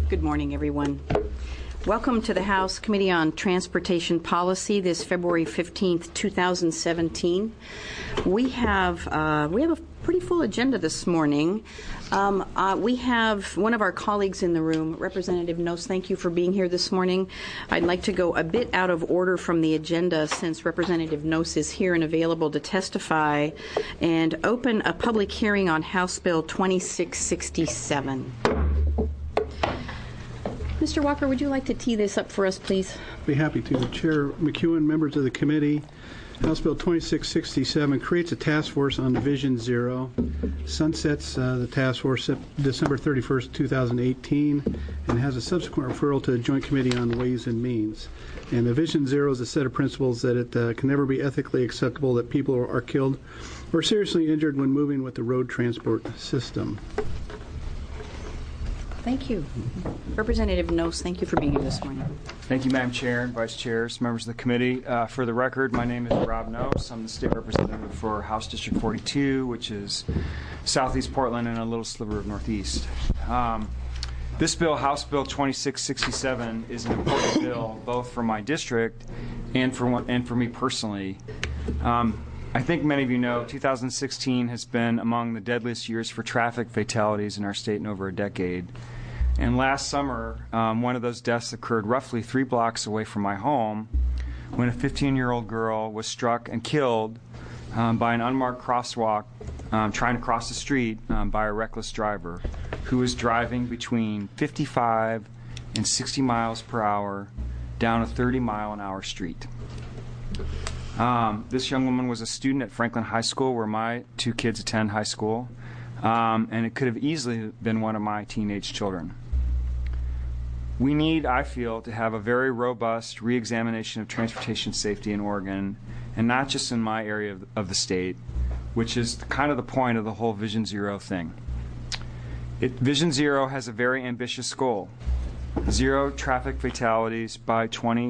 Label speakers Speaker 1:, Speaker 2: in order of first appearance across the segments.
Speaker 1: Good morning, everyone. Welcome to the House Committee on Transportation Policy this February 15th, 2017. We have a pretty full agenda this morning. We have one of our colleagues in the room, Representative Noce. Thank you for being here this morning. I'd like to go a bit out of order from the agenda since Representative Noce is here and available to testify, and open a public hearing on House Bill 2667. Mr. Walker, would you like to tee this up for us, please?
Speaker 2: Be happy to. Chair McEwen, members of the committee, House Bill 2667 creates a task force on Division Zero, sunsets the task force December 31st, 2018, and has a subsequent referral to the Joint Committee on Ways and Means. And Division Zero is a set of principles that it can never be ethically acceptable that people are killed or seriously injured when moving with the road transport system.
Speaker 1: Thank you. Representative Noce, thank you for being here this morning.
Speaker 3: Thank you, Madam Chair and Vice Chairs, members of the committee. For the record, my name is Rob Noce. I'm the state representative for House District 42, which is southeast Portland and a little sliver of northeast. This bill, House Bill 2667, is an important bill both for my district and for me personally. I think many of you know 2016 has been among the deadliest years for traffic fatalities in our state in over a decade. And last summer, one of those deaths occurred roughly 3 blocks away from my home when a 15-year-old girl was struck and killed by an unmarked crosswalk trying to cross the street by a reckless driver who was driving between 55 and 60 miles per hour down a 30-mile-an-hour street. This young woman was a student at Franklin High School, where my 2 kids attend high school, and it could have easily been one of my teenage children. We need, I feel, to have a very robust re-examination of transportation safety in Oregon, and not just in my area of the state, which is kind of the point of the whole Vision Zero thing. Vision Zero has a very ambitious goal: 0 traffic fatalities by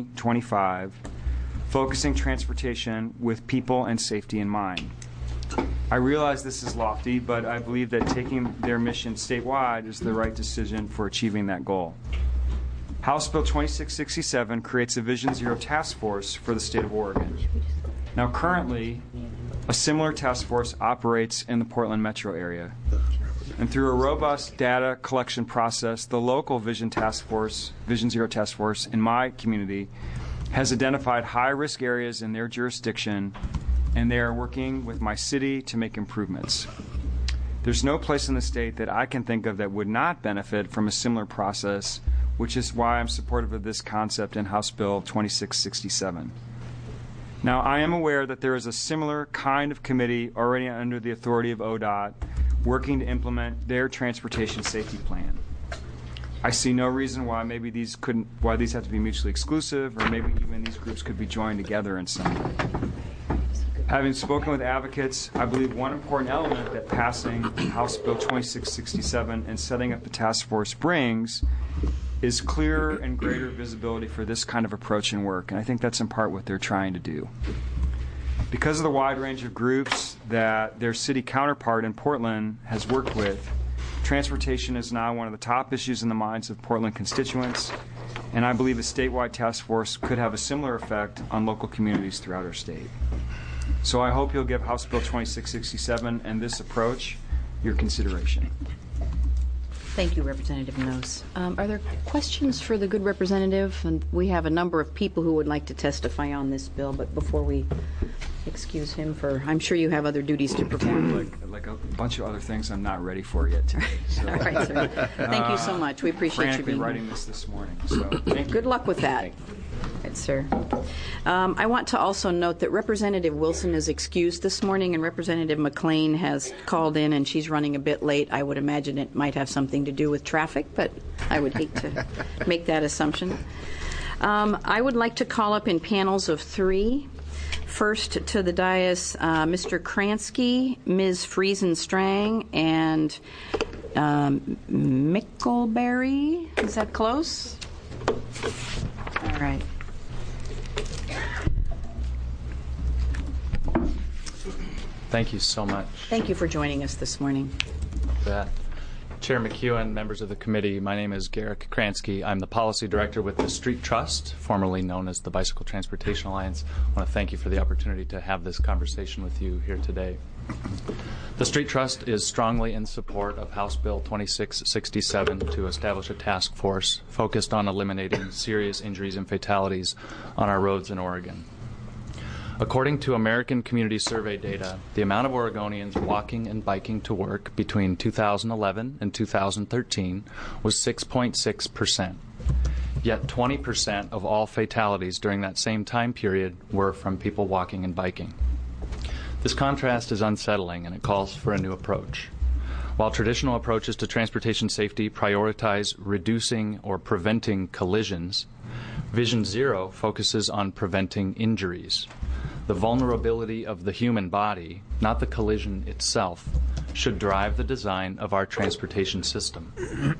Speaker 3: 2025, focusing transportation with people and safety in mind. I realize this is lofty, but I believe that taking their mission statewide is the right decision for achieving that goal. House Bill 2667 creates a Vision Zero task force for the state of Oregon. Now, currently, a similar task force operates in the Portland metro area. And through a robust data collection process, the local Vision Zero task force in my community has identified high-risk areas in their jurisdiction, and they are working with my city to make improvements. There's no place in the state that I can think of that would not benefit from a similar process, which is why I'm supportive of this concept in House Bill 2667. Now, I am aware that there is a similar kind of committee already under the authority of ODOT working to implement their transportation safety plan. I see no reason why these have to be mutually exclusive, or maybe even these groups could be joined together in some way. Having spoken with advocates, I believe one important element that passing House Bill 2667 and setting up the task force brings is clearer and greater visibility for this kind of approach and work, and I think that's in part what they're trying to do. Because of the wide range of groups that their city counterpart in Portland has worked with, transportation is now one of the top issues in the minds of Portland constituents, and I believe a statewide task force could have a similar effect on local communities throughout our state. So I hope you'll give House Bill 2667 and this approach your consideration.
Speaker 1: Thank you, Representative Noce. Are there questions for the good representative? And we have a number of people who would like to testify on this bill, but before we excuse him I'm sure you have other duties to perform.
Speaker 3: Like a bunch of other things I'm not ready for yet today. So.
Speaker 1: All right, sir. Thank you so much. We appreciate you being here.
Speaker 3: Writing this morning. So thank you.
Speaker 1: Good luck with that. Right, sir. I want to also note that Representative Wilson is excused this morning, and Representative McLean has called in, and she's running a bit late. I would imagine it might have something to do with traffic, but I would hate to make that assumption. I would like to call up in panels of 3. First to the dais, Mr. Kransky, Ms. Friesen-Strang, and Mickelberry. Is that close? All right.
Speaker 4: Thank you so much.
Speaker 1: Thank you for joining us this morning.
Speaker 4: Beth. Chair McEwen, members of the committee, my name is Garrick Kransky. I'm the Policy Director with the Street Trust, formerly known as the Bicycle Transportation Alliance. I want to thank you for the opportunity to have this conversation with you here today. The Street Trust is strongly in support of House Bill 2667 to establish a task force focused on eliminating serious injuries and fatalities on our roads in Oregon. According to American Community Survey data, the amount of Oregonians walking and biking to work between 2011 and 2013 was 6.6%. Yet 20% of all fatalities during that same time period were from people walking and biking. This contrast is unsettling, and it calls for a new approach. While traditional approaches to transportation safety prioritize reducing or preventing collisions, Vision Zero focuses on preventing injuries. The vulnerability of the human body, not the collision itself, should drive the design of our transportation system.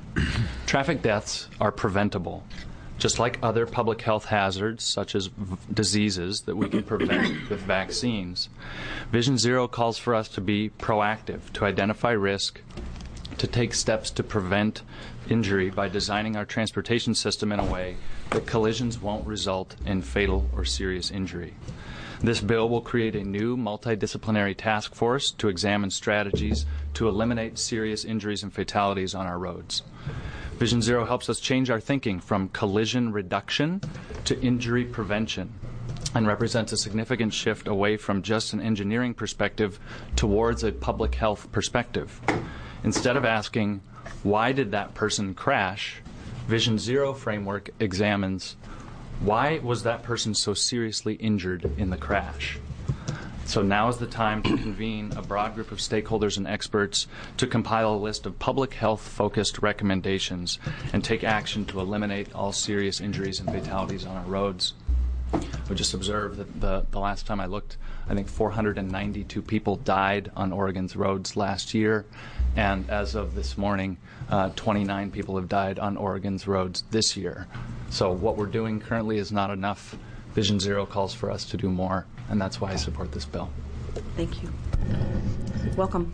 Speaker 4: Traffic deaths are preventable. Just like other public health hazards, such as diseases that we can prevent with vaccines, Vision Zero calls for us to be proactive, to identify risk, to take steps to prevent injury by designing our transportation system in a way that collisions won't result in fatal or serious injury. This bill will create a new multidisciplinary task force to examine strategies to eliminate serious injuries and fatalities on our roads. Vision Zero helps us change our thinking from collision reduction to injury prevention and represents a significant shift away from just an engineering perspective towards a public health perspective. Instead of asking, why did that person crash, Vision Zero framework examines, why was that person so seriously injured in the crash? So now is the time to convene a broad group of stakeholders and experts to compile a list of public health-focused recommendations and take action to eliminate all serious injuries and fatalities on our roads. We just observed that the last time I looked, I think 492 people died on Oregon's roads last year, and as of this morning, 29 people have died on Oregon's roads this year. So what we're doing currently is not enough. Vision Zero calls for us to do more, and that's why I support this bill.
Speaker 1: Thank you. Welcome.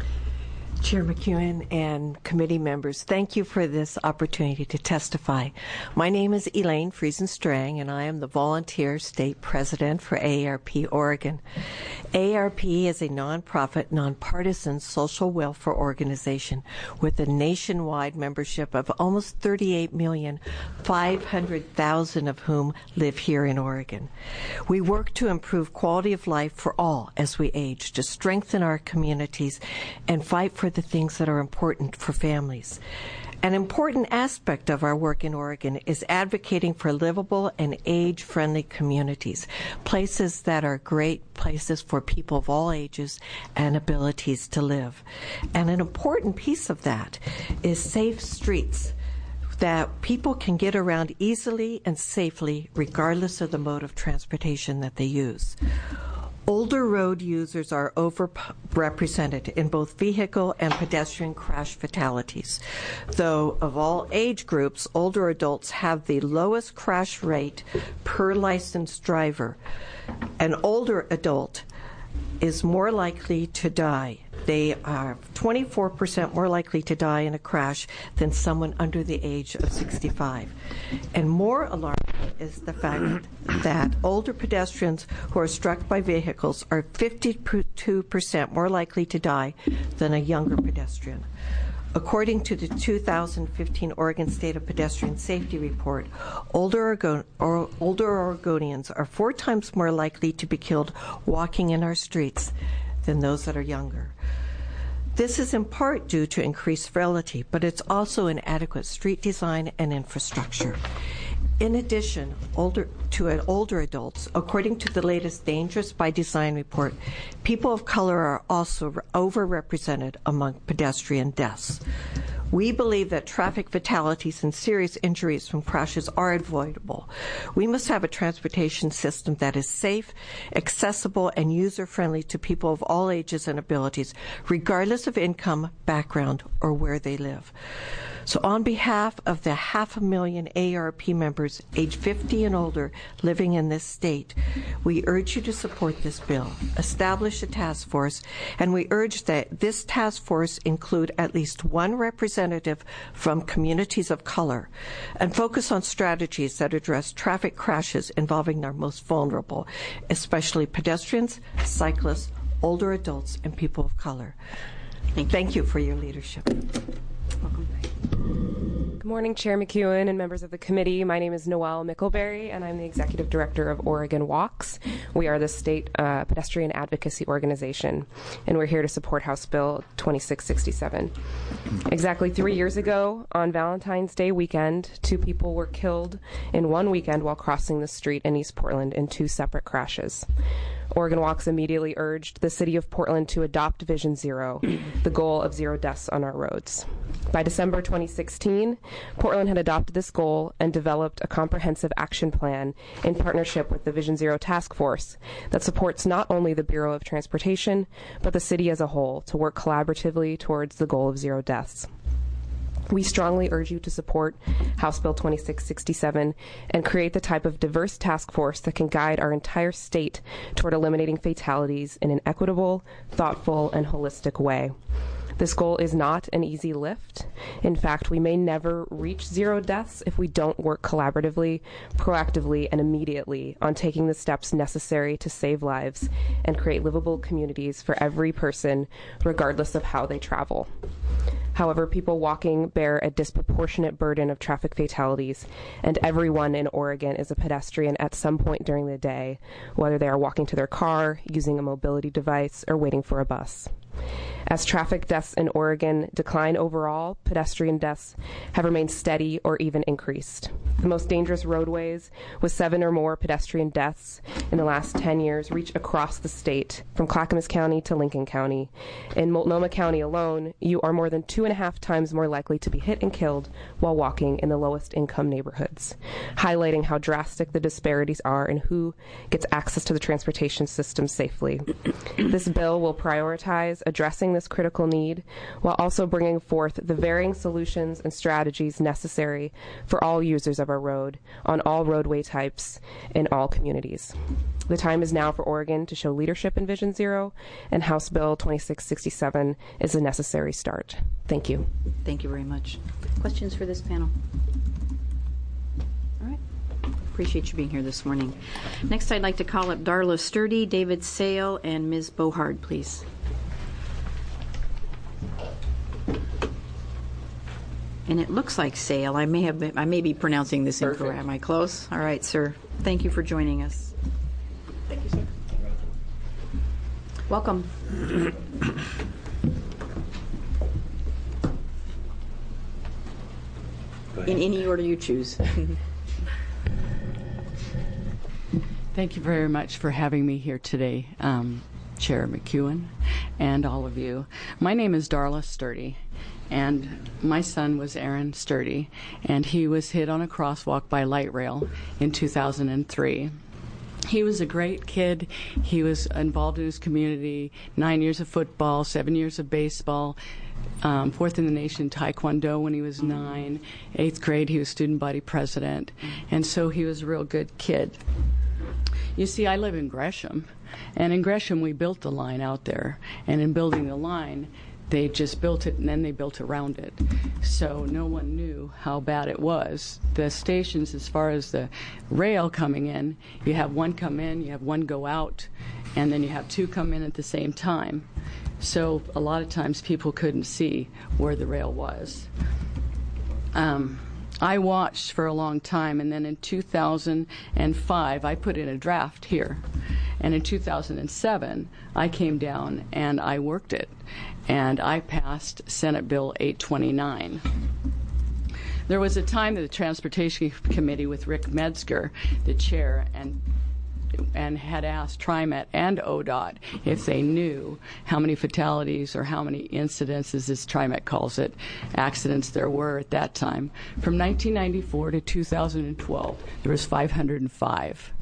Speaker 5: Chair McEwen and committee members, thank you for this opportunity to testify. My name is Elaine Friesen-Strang, and I am the volunteer state president for AARP Oregon. AARP is a nonprofit, nonpartisan social welfare organization with a nationwide membership of almost 38,500,000 of whom live here in Oregon. We work to improve quality of life for all as we age, to strengthen our communities, and fight for the things that are important for families. An important aspect of our work in Oregon is advocating for livable and age-friendly communities, places that are great places for people of all ages and abilities to live. And an important piece of that is safe streets, that people can get around easily and safely regardless of the mode of transportation that they use. Older road users are overrepresented in both vehicle and pedestrian crash fatalities. Though of all age groups, older adults have the lowest crash rate per licensed driver. An older adult is more likely to die. They are 24% more likely to die in a crash than someone under the age of 65. And more alarming is the fact that older pedestrians who are struck by vehicles are 52% more likely to die than a younger pedestrian. According to the 2015 Oregon State of Pedestrian Safety Report, older Oregonians are 4 times more likely to be killed walking in our streets than those that are younger. This is in part due to increased frailty, but it's also inadequate street design and infrastructure. In addition, older adults, according to the latest Dangerous by Design report, people of color are also overrepresented among pedestrian deaths. We believe that traffic fatalities and serious injuries from crashes are avoidable. We must have a transportation system that is safe, accessible, and user-friendly to people of all ages and abilities, regardless of income, background, or where they live. So on behalf of the 500,000 AARP members age 50 and older living in this state, we urge you to support this bill, establish a task force, and we urge that this task force include at least one representative from communities of color and focus on strategies that address traffic crashes involving our most vulnerable, especially pedestrians, cyclists, older adults, and people of color. Thank you for your leadership.
Speaker 1: Welcome.
Speaker 6: Good morning, Chair McEwen and members of the committee. My name is Noelle Mickelberry, and I'm the Executive Director of Oregon Walks. We are the state pedestrian advocacy organization, and we're here to support House Bill 2667. Exactly 3 years ago, on Valentine's Day weekend, 2 people were killed in one weekend while crossing the street in East Portland in 2 separate crashes. Oregon Walks immediately urged the city of Portland to adopt Vision Zero, the goal of 0 deaths on our roads. By December 2016, Portland had adopted this goal and developed a comprehensive action plan in partnership with the Vision Zero Task Force that supports not only the Bureau of Transportation, but the city as a whole to work collaboratively towards the goal of 0 deaths. We strongly urge you to support House Bill 2667 and create the type of diverse task force that can guide our entire state toward eliminating fatalities in an equitable, thoughtful, and holistic way. This goal is not an easy lift. In fact, we may never reach 0 deaths if we don't work collaboratively, proactively, and immediately on taking the steps necessary to save lives and create livable communities for every person, regardless of how they travel. However, people walking bear a disproportionate burden of traffic fatalities, and everyone in Oregon is a pedestrian at some point during the day, whether they are walking to their car, using a mobility device, or waiting for a bus. As traffic deaths in Oregon decline overall, pedestrian deaths have remained steady or even increased. The most dangerous roadways with 7 or more pedestrian deaths in the last 10 years reach across the state, from Clackamas County to Lincoln County. In Multnomah County alone, you are more than 2.5 times more likely to be hit and killed while walking in the lowest income neighborhoods, highlighting how drastic the disparities are in who gets access to the transportation system safely. This bill will prioritize addressing this critical need while also bringing forth the varying solutions and strategies necessary for all users of our road on all roadway types in all communities. The time is now for Oregon to show leadership in Vision Zero, and House Bill 2667 is a necessary start. Thank you.
Speaker 1: Thank you very much. Questions for this panel? All right. Appreciate you being here this morning. Next, I'd like to call up Darla Sturdy, David Sale, and Ms. Bohard, please. And it looks like Sale. I may be pronouncing this incorrect. Am I close? All right, sir. Thank you for joining us.
Speaker 7: Thank you, sir.
Speaker 1: Welcome. In any order you choose.
Speaker 7: Thank you very much for having me here today, Chair McEwen, and all of you. My name is Darla Sturdy, and my son was Aaron Sturdy, and he was hit on a crosswalk by light rail in 2003. He was a great kid. He was involved in his community, 9 years of football, 7 years of baseball, 4th in the nation Taekwondo when he was 9. 8th grade, he was student body president, and so he was a real good kid. You see, I live in Gresham, and in Gresham we built the line out there, and in building the line, they just built it and then they built around it. So no one knew how bad it was. The stations, as far as the rail coming in, you have one come in, you have one go out, and then you have 2 come in at the same time. So a lot of times people couldn't see where the rail was. I watched for a long time, and then in 2005, I put in a draft here. And in 2007, I came down and I worked it, and I passed Senate Bill 829. There was a time that the Transportation Committee with Rick Metzger, the chair, and had asked TriMet and ODOT if they knew how many fatalities or how many incidences, as TriMet calls it, accidents there were at that time. From 1994 to 2012, there was 505.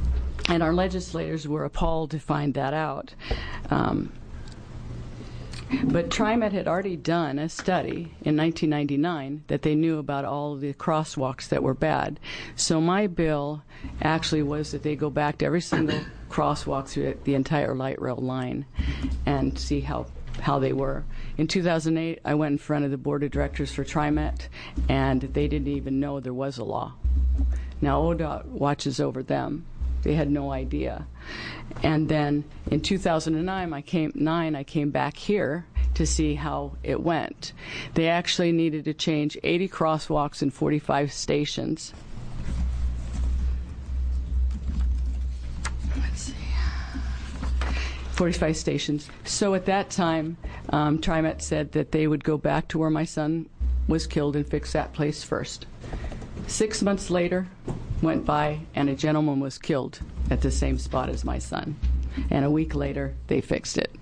Speaker 7: And our legislators were appalled to find that out. But TriMet had already done a study in 1999 that they knew about all of the crosswalks that were bad. So my bill actually was that they go back to every single crosswalk through the entire light rail line and see how they were. In 2008, I went in front of the board of directors for TriMet, and they didn't even know there was a law. Now ODOT watches over them. They had no idea. And then in 2009, I came back here to see how it went. They actually needed to change 80 crosswalks and 45 stations. Let's see. 45 stations. So at that time, TriMet said that they would go back to where my son was killed and fix that place first. 6 months later went by, and a gentleman was killed at the same spot as my son. And a week later, they fixed it.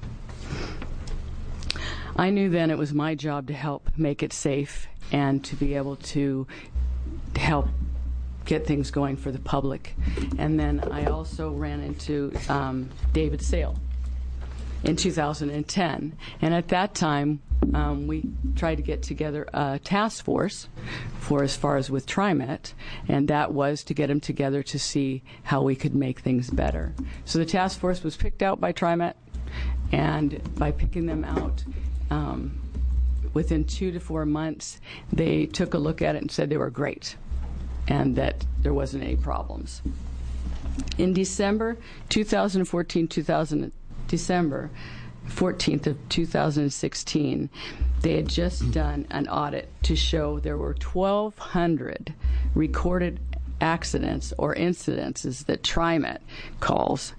Speaker 7: I knew then it was my job to help make it safe and to be able to help get things going for the public. And then I also ran into David Sale in 2010. And at that time, we tried to get together a task force for as far as with TriMet, and that was to get them together to see how we could make things better. So the task force was picked out by TriMet, and by picking them out, within 2 to 4 months, they took a look at it and said they were great and that there wasn't any problems. In December 2014, December 14th of 2016, they had just done an audit to show there were 1,200 recorded accidents or incidences that TriMet calls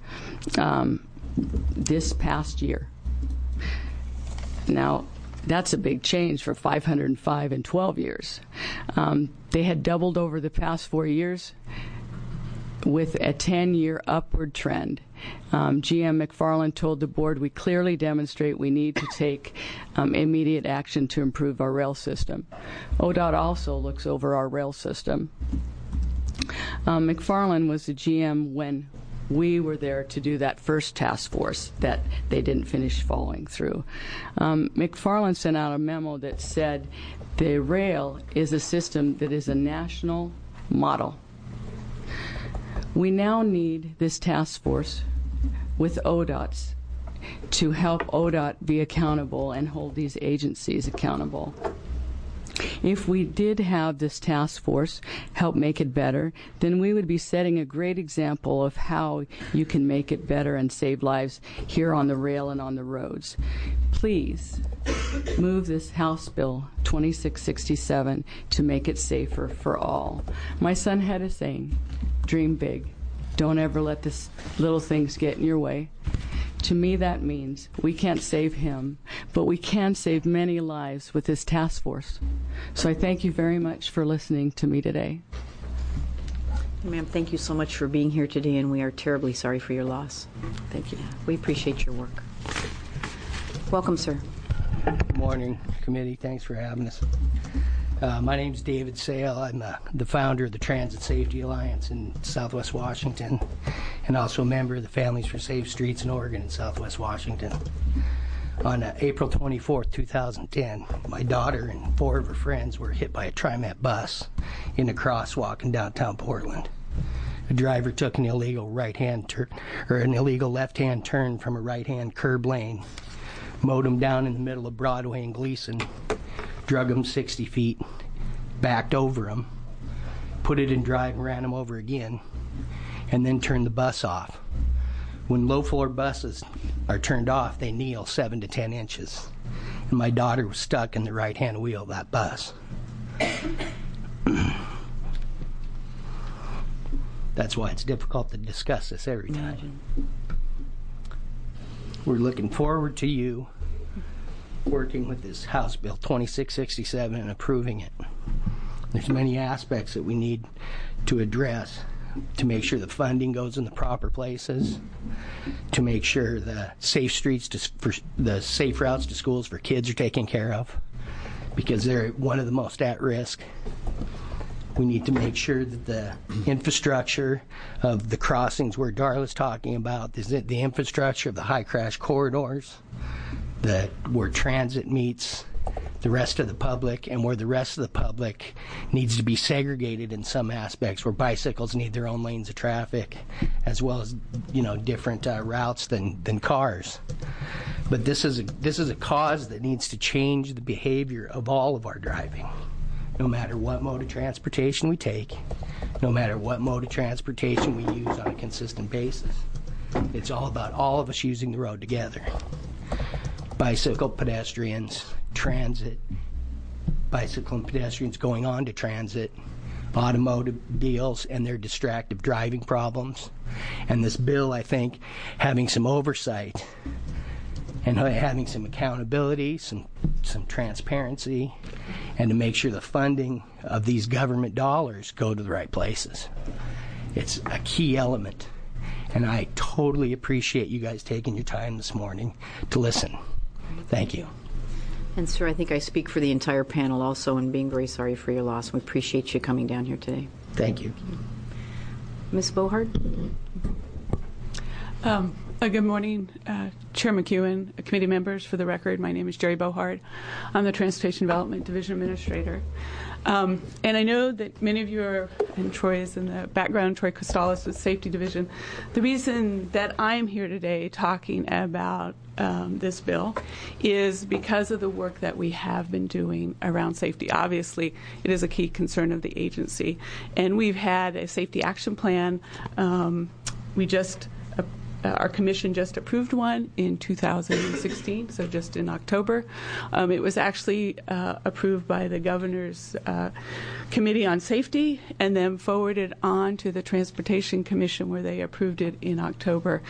Speaker 7: this past year. Now, that's a big change for 505 in 12 years. They had doubled over the past 4 years with a 10-year upward trend. GM McFarland told the board, we clearly demonstrate we need to take immediate action to improve our rail system. ODOT also looks over our rail system. McFarland was the GM when we were there to do that first task force that they didn't finish following through. McFarland sent out a memo that said the rail is a system that is a national model. We now need this task force with ODOT's to help ODOT be accountable and hold these agencies accountable. If we did have this task force help make it better, then we would be setting a great example of how you can make it better and save lives here on the rail and on the roads. Please move this House Bill 2667 to make it safer for all. My son had a saying, dream big. Don't ever let this little things get in your way. To me, that means we can't save him, but we can save many lives with this task force. So I thank you very much for listening to me today.
Speaker 1: Ma'am, thank you so much for being here today, and we are terribly sorry for your loss.
Speaker 7: Thank you.
Speaker 1: We appreciate your work. Welcome, sir.
Speaker 8: Good morning, committee. Thanks for having us. My name's David Sale. I'm the founder of the Transit Safety Alliance in Southwest Washington, and also a member of the Families for Safe Streets in Oregon and Southwest Washington. On April 24th, 2010, my daughter and 4 of her friends were hit by a TriMet bus in a crosswalk in downtown Portland. The driver took an illegal left-hand turn from a right-hand curb lane, mowed him down in the middle of Broadway and Gleason, drug him 60 feet, backed over him, put it in drive and ran him over again, and then turned the bus off. When low-floor buses are turned off, they kneel 7 to 10 inches. And my daughter was stuck in the right-hand wheel of that bus. That's why it's difficult to discuss this every time. We're looking forward to you working with this House Bill 2667 and approving it. There's many aspects that we need to address to make sure the funding goes in the proper places, to make sure the safe streets, the safe routes to schools for kids are taken care of, because they're one of the most at risk. We need to make sure that the infrastructure of the crossings where Darla's talking about, the infrastructure of the high crash corridors, where transit meets the rest of the public, and where the rest of the public needs to be segregated in some aspects, where bicycles need their own lanes of traffic, as well as different routes than cars. But this is a cause that needs to change the behavior of all of our driving, no matter what mode of transportation we take, no matter what mode of transportation we use on a consistent basis. It's all about all of us using the road together. Bicycle, pedestrians, transit, bicycle and pedestrians going on to transit, automobiles and their distracted driving problems. And this bill, I think, having some oversight and having some accountability, some transparency, and to make sure the funding of these government dollars go to the right places. It's a key element. And I totally appreciate you guys taking your time this morning to listen. Thank you.
Speaker 1: And, sir, I think I speak for the entire panel also in being very sorry for your loss. We appreciate you coming down here today.
Speaker 8: Thank you.
Speaker 1: Ms. Bohard?
Speaker 9: Good morning, Chair McEwen, committee members. For the record, my name is Jerry Bohard. I'm the Transportation Development Division Administrator. And I know that many of you are, and Troy is in the background, Troy Costalis with Safety Division. The reason that I'm here today talking about this bill is because of the work that we have been doing around safety. Obviously, it is a key concern of the agency. And we've had a safety action plan. Our commission just approved one in 2016, so just in October. It was actually approved by the Governor's Committee on Safety and then forwarded on to the Transportation Commission, where they approved it in October.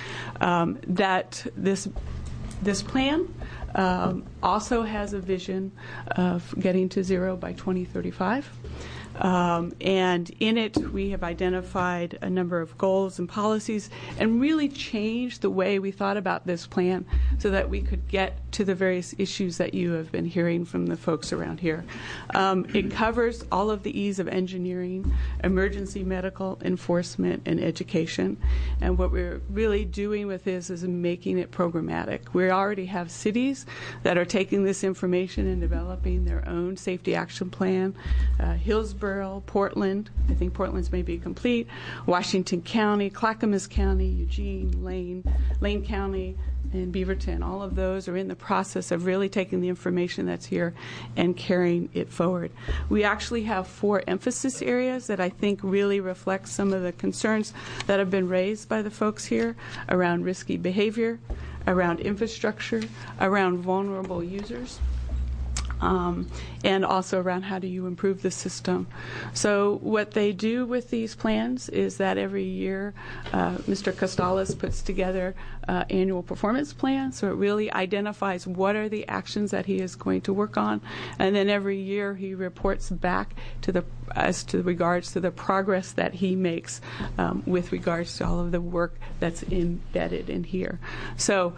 Speaker 9: This plan also has a vision of getting to zero by 2035. And in it, we have identified a number of goals and policies and really changed the way we thought about this plan so that we could get to the various issues that you have been hearing from the folks around here. It covers all of the E's of engineering, emergency medical, enforcement, and education. And what we're really doing with this is making it programmatic. We already have cities that are taking this information and developing their own safety action plan. Hillsborough, Portland, I think Portland's may be complete, Washington County, Clackamas County, Eugene, Lane County, and Beaverton. All of those are in the process of really taking the information that's here and carrying it forward. We actually have 4 emphasis areas that I think really reflect some of the concerns that have been raised by the folks here around risky behavior, around infrastructure, around vulnerable users. And also around how do you improve the system. So what they do with these plans is that every year Mr. Costalis puts together annual performance plans, so it really identifies what are the actions that he is going to work on, and then every year he reports back to regards to the progress that he makes with regards to all of the work that's embedded in here. So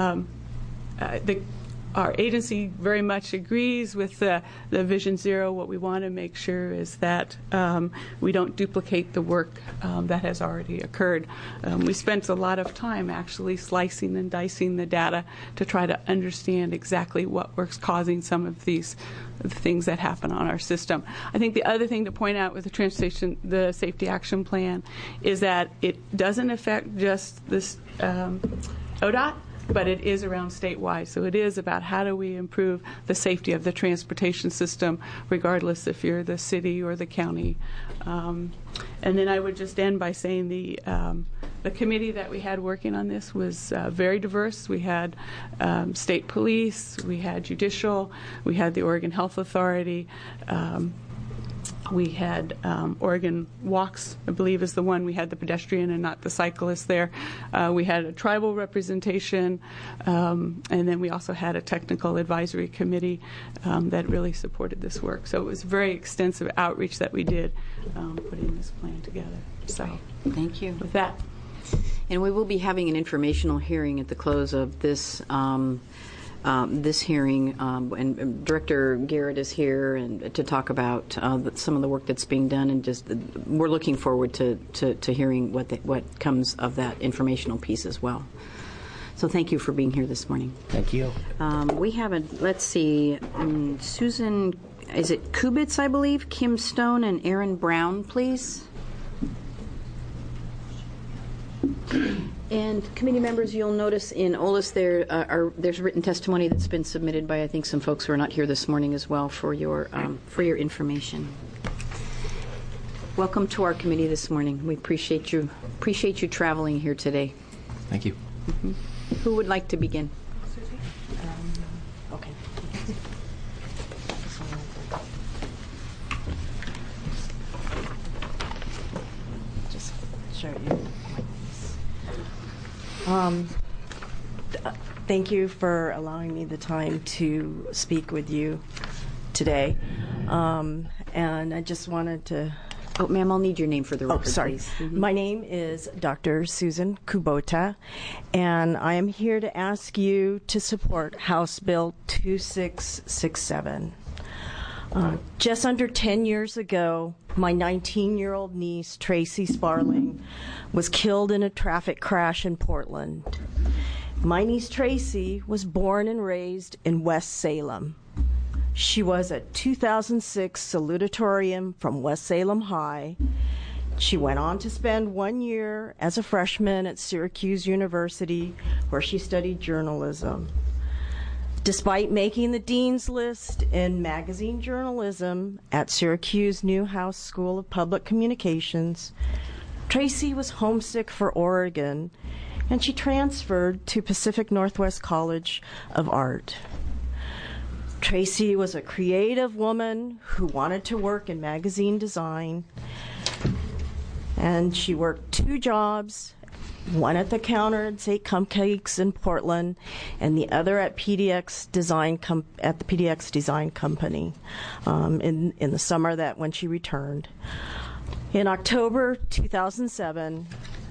Speaker 9: our agency very much agrees with the Vision Zero. What we want to make sure is that we don't duplicate the work that has already occurred. We spent a lot of time actually slicing and dicing the data to try to understand exactly what was causing some of these things that happen on our system. I think the other thing to point out with the Safety Action Plan is that it doesn't affect just this ODOT, but it is around statewide. So it is about how do we improve the safety of the transportation system, regardless if you're the city or the county. And then I would just end by saying the committee that we had working on this was very diverse. We had state police, we had judicial, we had the Oregon Health Authority, we had Oregon Walks, I believe is the one. We had the pedestrian and not the cyclist there. We had a tribal representation, and then we also had a technical advisory committee that really supported this work. So it was very extensive outreach that we did putting this plan together. So
Speaker 1: thank you.
Speaker 9: With that.
Speaker 1: And we will be having an informational hearing at the close of this this hearing, and Director Garrett is here and to talk about some of the work that's being done, and just we're looking forward to hearing what comes of that informational piece as well. So So thank you for being here this morning.
Speaker 8: Thank you.
Speaker 1: We have let's see, Susan, is it Kubitz, I believe, Kim Stone, and Aaron Brown, please. And committee members, you'll notice in OLIS there's written testimony that's been submitted by, I think, some folks who are not here this morning as well for your information. Welcome to our committee this morning. We appreciate you traveling here today.
Speaker 10: Thank you.
Speaker 1: Mm-hmm. Who would like to begin?
Speaker 5: Okay. Just show you. Thank you for allowing me the time to speak with you today. And I just wanted to...
Speaker 1: Oh, ma'am, I'll need your name for the record,
Speaker 5: sorry.
Speaker 1: please. Mm-hmm.
Speaker 5: My name is Dr. Susan Kubota, and I am here to ask you to support House Bill 2667. Just under 10 years ago, my 19-year-old niece, Tracy Sparling, was killed in a traffic crash in Portland. My niece, Tracy, was born and raised in West Salem. She was a 2006 salutatorian from West Salem High. She went on to spend 1 year as a freshman at Syracuse University, where she studied journalism. Despite making the dean's list in magazine journalism at Syracuse Newhouse School of Public Communications, Tracy was homesick for Oregon, and she transferred to Pacific Northwest College of Art. Tracy was a creative woman who wanted to work in magazine design, and she worked 2 jobs, one at the counter at St. Cupcakes in Portland, and the other at PDX at the PDX Design Company in the summer that when she returned. In October 2007,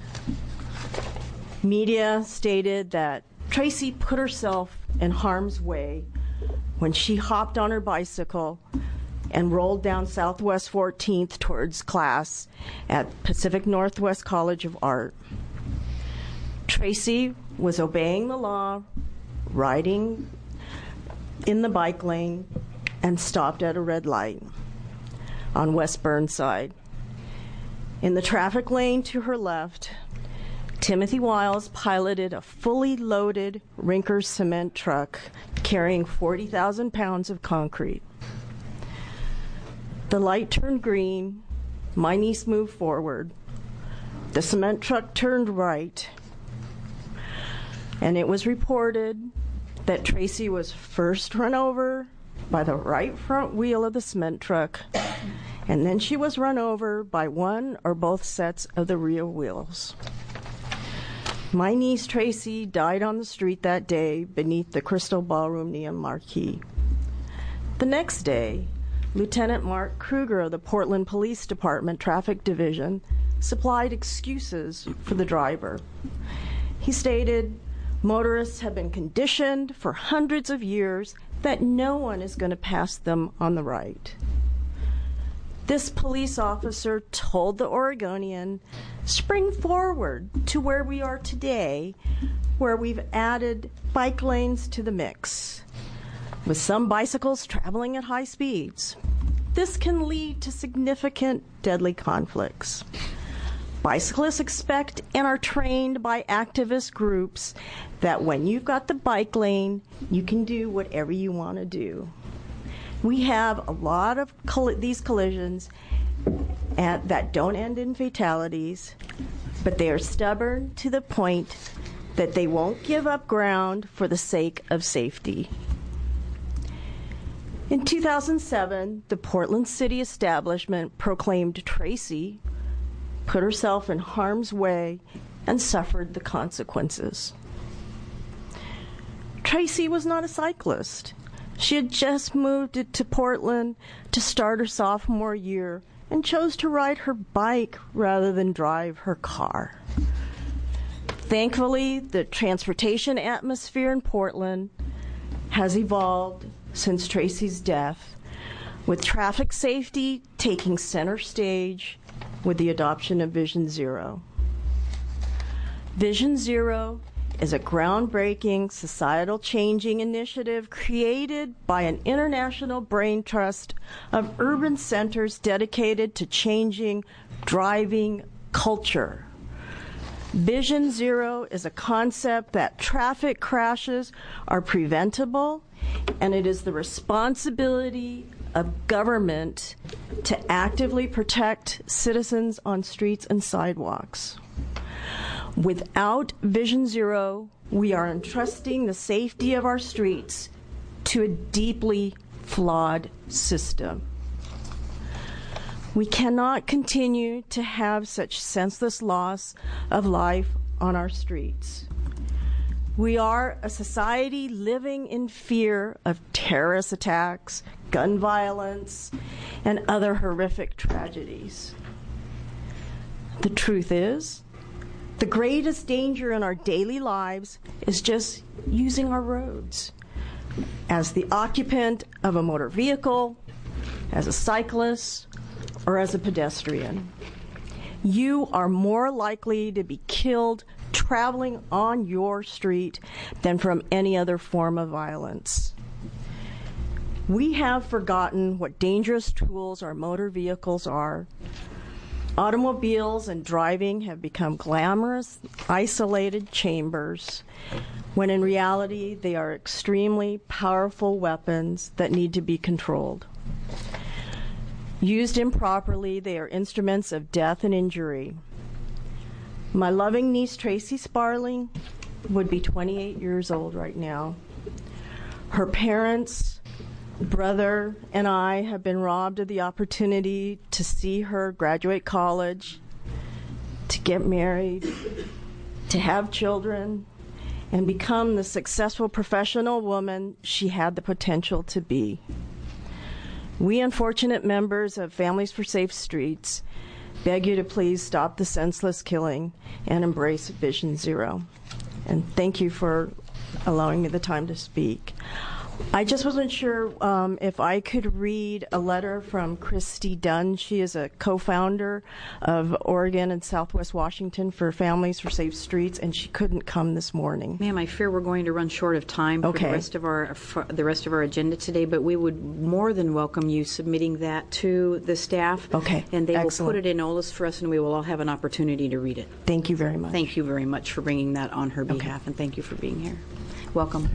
Speaker 5: media stated that Tracy put herself in harm's way when she hopped on her bicycle and rolled down Southwest 14th towards class at Pacific Northwest College of Art. Tracy was obeying the law, riding in the bike lane, and stopped at a red light on West Burnside. In the traffic lane to her left, Timothy Wiles piloted a fully loaded Rinker cement truck carrying 40,000 pounds of concrete. The light turned green. My niece moved forward. The cement truck turned right, and it was reported that Tracy was first run over by the right front wheel of the cement truck, and then she was run over by one or both sets of the rear wheels. My niece, Tracy, died on the street that day beneath the Crystal Ballroom neon marquee. The next day, Lieutenant Mark Kruger of the Portland Police Department Traffic Division supplied excuses for the driver. He stated, "Motorists have been conditioned for hundreds of years that no one is going to pass them on the right." This police officer told the Oregonian, "Spring forward to where we are today, where we've added bike lanes to the mix, with some bicycles traveling at high speeds. This can lead to significant deadly conflicts. Bicyclists expect and are trained by activist groups that when you've got the bike lane, you can do whatever you want to do. We have a lot of these collisions that don't end in fatalities, but they are stubborn to the point that they won't give up ground for the sake of safety." In 2007, the Portland City establishment proclaimed Tracy put herself in harm's way and suffered the consequences. Tracy was not a cyclist. She had just moved to Portland to start her sophomore year and chose to ride her bike rather than drive her car. Thankfully, the transportation atmosphere in Portland has evolved since Tracy's death, with traffic safety taking center stage with the adoption of Vision Zero. Vision Zero
Speaker 10: is a groundbreaking, societal changing initiative created by an international brain trust of urban centers dedicated to changing driving culture. Vision Zero is a concept that traffic crashes are preventable, and it is the responsibility of government to actively protect citizens on streets and sidewalks. Without Vision Zero, we are entrusting the safety of our streets to a deeply flawed system. We cannot continue to have such senseless loss of life on our streets. We are a society living in fear of terrorist attacks, gun violence, and other horrific tragedies. The truth is, the greatest danger in our daily lives is just using our roads. As the occupant of a motor vehicle, as a cyclist, or as a pedestrian, you are more likely to be killed traveling on your street than from any other form of violence. We have forgotten what dangerous tools our motor vehicles are. Automobiles and driving have become glamorous, isolated chambers, when in reality they are extremely powerful weapons that need to be controlled. Used improperly, they are instruments of death and injury. My loving niece, Tracy Sparling, would be 28 years old right now. Her parents, brother, and I have been robbed of the opportunity to see her graduate college, to get married, to have children, and become the successful professional woman she had the potential to be. We unfortunate members of Families for Safe Streets beg you to please stop the senseless killing and embrace Vision Zero. And thank you for allowing me the time to speak. I just wasn't sure if I could read a letter from Christy Dunn. She is a co-founder of Oregon and Southwest Washington for Families for Safe Streets, and she couldn't come this morning.
Speaker 1: Ma'am, I fear we're going to run short of time for the rest of our agenda today, but we would more than welcome you submitting that to the staff.
Speaker 10: Okay,
Speaker 1: and they
Speaker 10: excellent.
Speaker 1: will put it in OLIS for us, and we will all have an opportunity to read it.
Speaker 10: Thank you very much.
Speaker 1: Thank you very much for bringing that on her behalf, and thank you for being here. Welcome.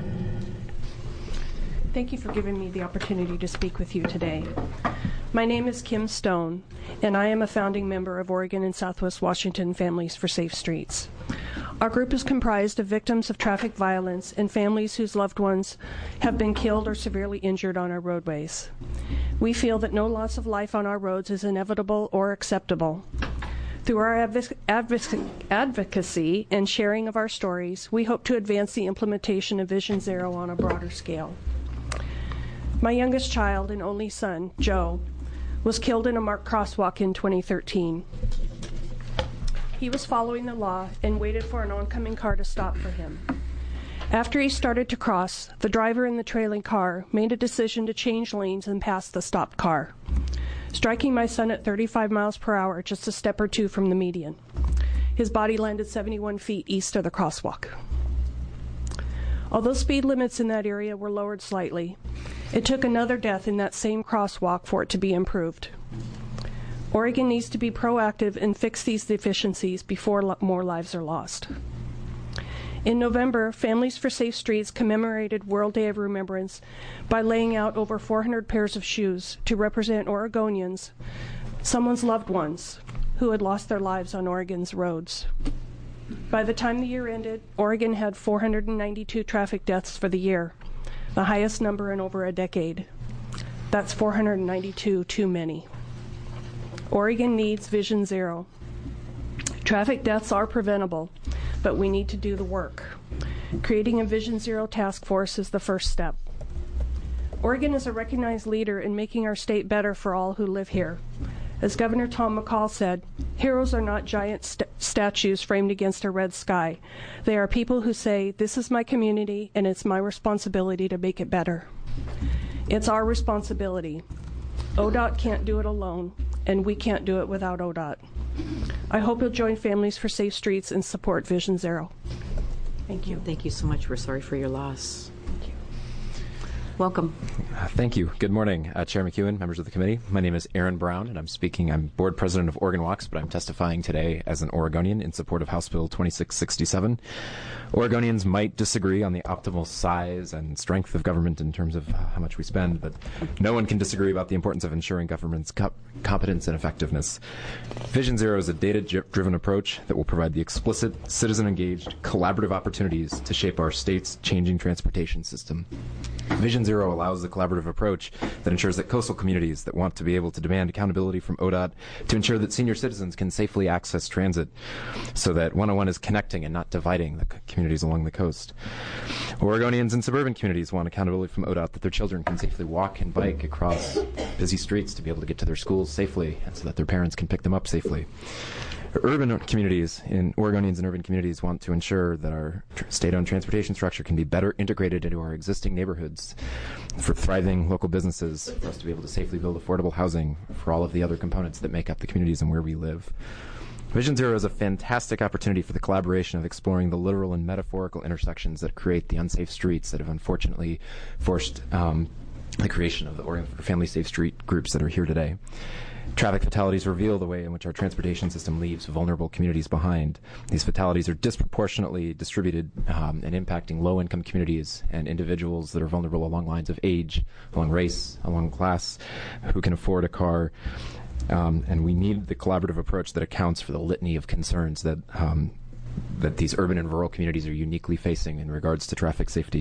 Speaker 11: Thank you for giving me the opportunity to speak with you today. My name is Kim Stone, and I am a founding member of Oregon and Southwest Washington Families for Safe Streets. Our group is comprised of victims of traffic violence and families whose loved ones have been killed or severely injured on our roadways. We feel that no loss of life on our roads is inevitable or acceptable. Through our advocacy and sharing of our stories, we hope to advance the implementation of Vision Zero on a broader scale. My youngest child and only son, Joe, was killed in a marked crosswalk in 2013. He was following the law and waited for an oncoming car to stop for him. After he started to cross, the driver in the trailing car made a decision to change lanes and pass the stopped car, striking my son at 35 miles per hour, just a step or two from the median. His body landed 71 feet east of the crosswalk. Although speed limits in that area were lowered slightly, it took another death in that same crosswalk for it to be improved. Oregon needs to be proactive and fix these deficiencies before more lives are lost. In November, Families for Safe Streets commemorated World Day of Remembrance by laying out over 400 pairs of shoes to represent Oregonians, someone's loved ones, who had lost their lives on Oregon's roads. By the time the year ended, Oregon had 492 traffic deaths for the year, the highest number in over a decade. That's 492 too many. Oregon needs Vision Zero. Traffic deaths are preventable, but we need to do the work. Creating a Vision Zero task force is the first step. Oregon is a recognized leader in making our state better for all who live here. As Governor Tom McCall said, heroes are not giant statues framed against a red sky. They are people who say, this is my community and it's my responsibility to make it better. It's our responsibility. ODOT can't do it alone, and we can't do it without ODOT. I hope you'll join Families for Safe Streets and support Vision Zero. Thank you.
Speaker 1: Thank you so much. We're sorry for your loss. Thank you. Welcome.
Speaker 12: Thank you. Good morning, Chair McEwen, members of the committee. My name is Aaron Brown, and I'm board president of Oregon Walks, but I'm testifying today as an Oregonian in support of House Bill 2667. Oregonians might disagree on the optimal size and strength of government in terms of how much we spend, but no one can disagree about the importance of ensuring government's competence and effectiveness. Vision Zero is a data-driven approach that will provide the explicit, citizen-engaged, collaborative opportunities to shape our state's changing transportation system. Vision Zero allows the collaborative approach that ensures that coastal communities that want to be able to demand accountability from ODOT to ensure that senior citizens can safely access transit so that 101 is connecting and not dividing the communities along the coast. Oregonians in suburban communities want accountability from ODOT that their children can safely walk and bike across busy streets to be able to get to their schools safely and so that their parents can pick them up safely. Urban communities, Oregonians in urban communities want to ensure that our state-owned transportation structure can be better integrated into our existing neighborhoods for thriving local businesses, for us to be able to safely build affordable housing for all of the other components that make up the communities and where we live. Vision Zero is a fantastic opportunity for the collaboration of exploring the literal and metaphorical intersections that create the unsafe streets that have unfortunately forced the creation of the Oregon Family Safe Street groups that are here today. Traffic fatalities reveal the way in which our transportation system leaves vulnerable communities behind. These fatalities are disproportionately distributed and impacting low-income communities and individuals that are vulnerable along lines of age, along race, along class, who can afford a car. And we need the collaborative approach that accounts for the litany of concerns that these urban and rural communities are uniquely facing in regards to traffic safety.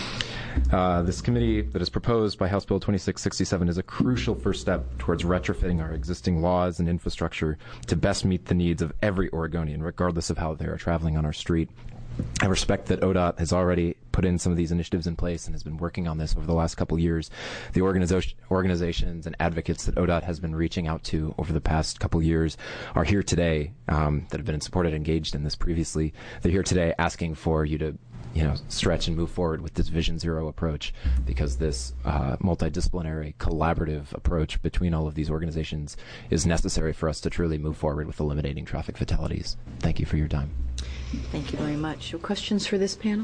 Speaker 12: This committee that is proposed by House Bill 2667 is a crucial first step towards retrofitting our existing laws and infrastructure to best meet the needs of every Oregonian, regardless of how they are traveling on our street. I respect that ODOT has already put in some of these initiatives in place and has been working on this over the last couple of years. The organizations and advocates that ODOT has been reaching out to over the past couple of years are here today that have been supported, engaged in this previously. They're here today asking for you to stretch and move forward with this Vision Zero approach, because this multidisciplinary, collaborative approach between all of these organizations is necessary for us to truly move forward with eliminating traffic fatalities. Thank you for your time.
Speaker 1: Thank you very much. Questions for this panel?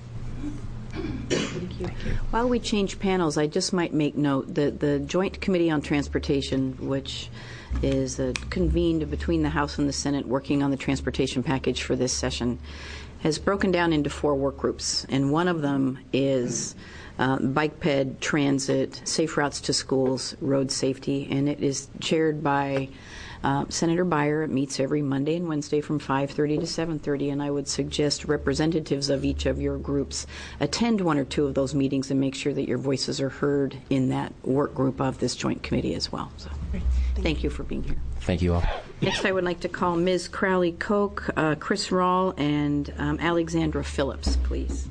Speaker 1: Thank you. While we change panels, I just might make note that the Joint Committee on Transportation, which is convened between the House and the Senate working on the transportation package for this session, has broken down into 4 work groups, and one of them is bike ped, transit, safe routes to schools, road safety, and it is chaired by Senator Beyer. It meets every Monday and Wednesday from 5:30 to 7:30, and I would suggest representatives of each of your groups attend 1 or 2 of those meetings and make sure that your voices are heard in that work group of this joint committee as well. So, thank you for being here.
Speaker 12: Thank you all.
Speaker 1: Next, I would like to call Ms. Crowley-Koch, Chris Rawl, and Alexandra Phillips, please.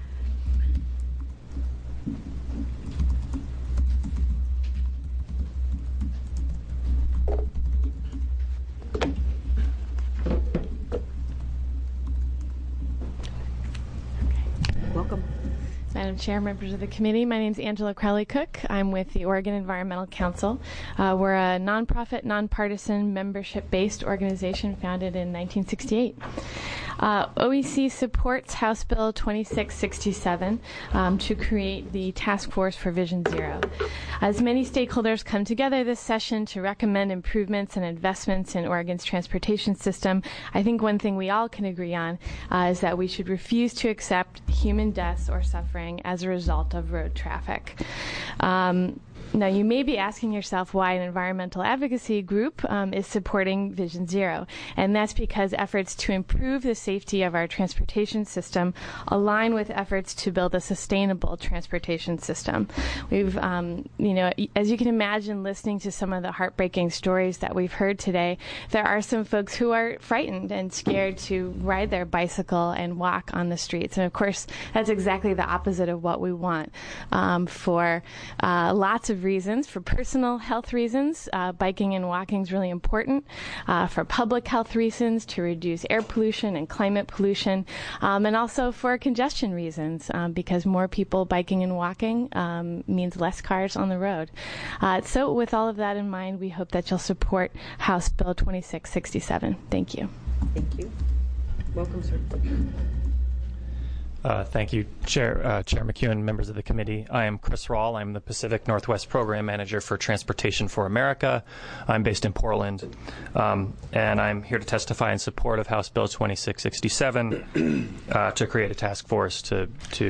Speaker 1: Welcome.
Speaker 13: Madam Chair, members of the committee, my name is Angela Crowley-Koch. I'm with the Oregon Environmental Council. We're a nonprofit, nonpartisan, membership-based organization founded in 1968. OEC supports House Bill 2667 to create the Task Force for Vision Zero. As many stakeholders come together this session to recommend improvements and investments in Oregon's transportation system, I think one thing we all can agree on is that we should refuse to accept human deaths or suffering as a result of road traffic. Now, you may be asking yourself why an environmental advocacy group is supporting Vision Zero, and that's because efforts to improve the safety of our transportation system align with efforts to build a sustainable transportation system. We've, as you can imagine, listening to some of the heartbreaking stories that we've heard today, there are some folks who are frightened and scared to ride their bicycle and walk on the streets, and of course, that's exactly the opposite of what we want. For lots of reasons. For personal health reasons, biking and walking is really important. For public health reasons, to reduce air pollution and climate pollution, and also for congestion reasons, because more people biking and walking means less cars on the road. So with all of that in mind, we hope that you'll support House Bill 2667. Thank you.
Speaker 1: Thank you. Welcome, sir.
Speaker 14: Thank you, Chair McEwen, members of the committee. I am Chris Rawl. I'm the Pacific Northwest Program Manager for Transportation for America. I'm based in Portland, and I'm here to testify in support of House Bill 2667 to create a task force to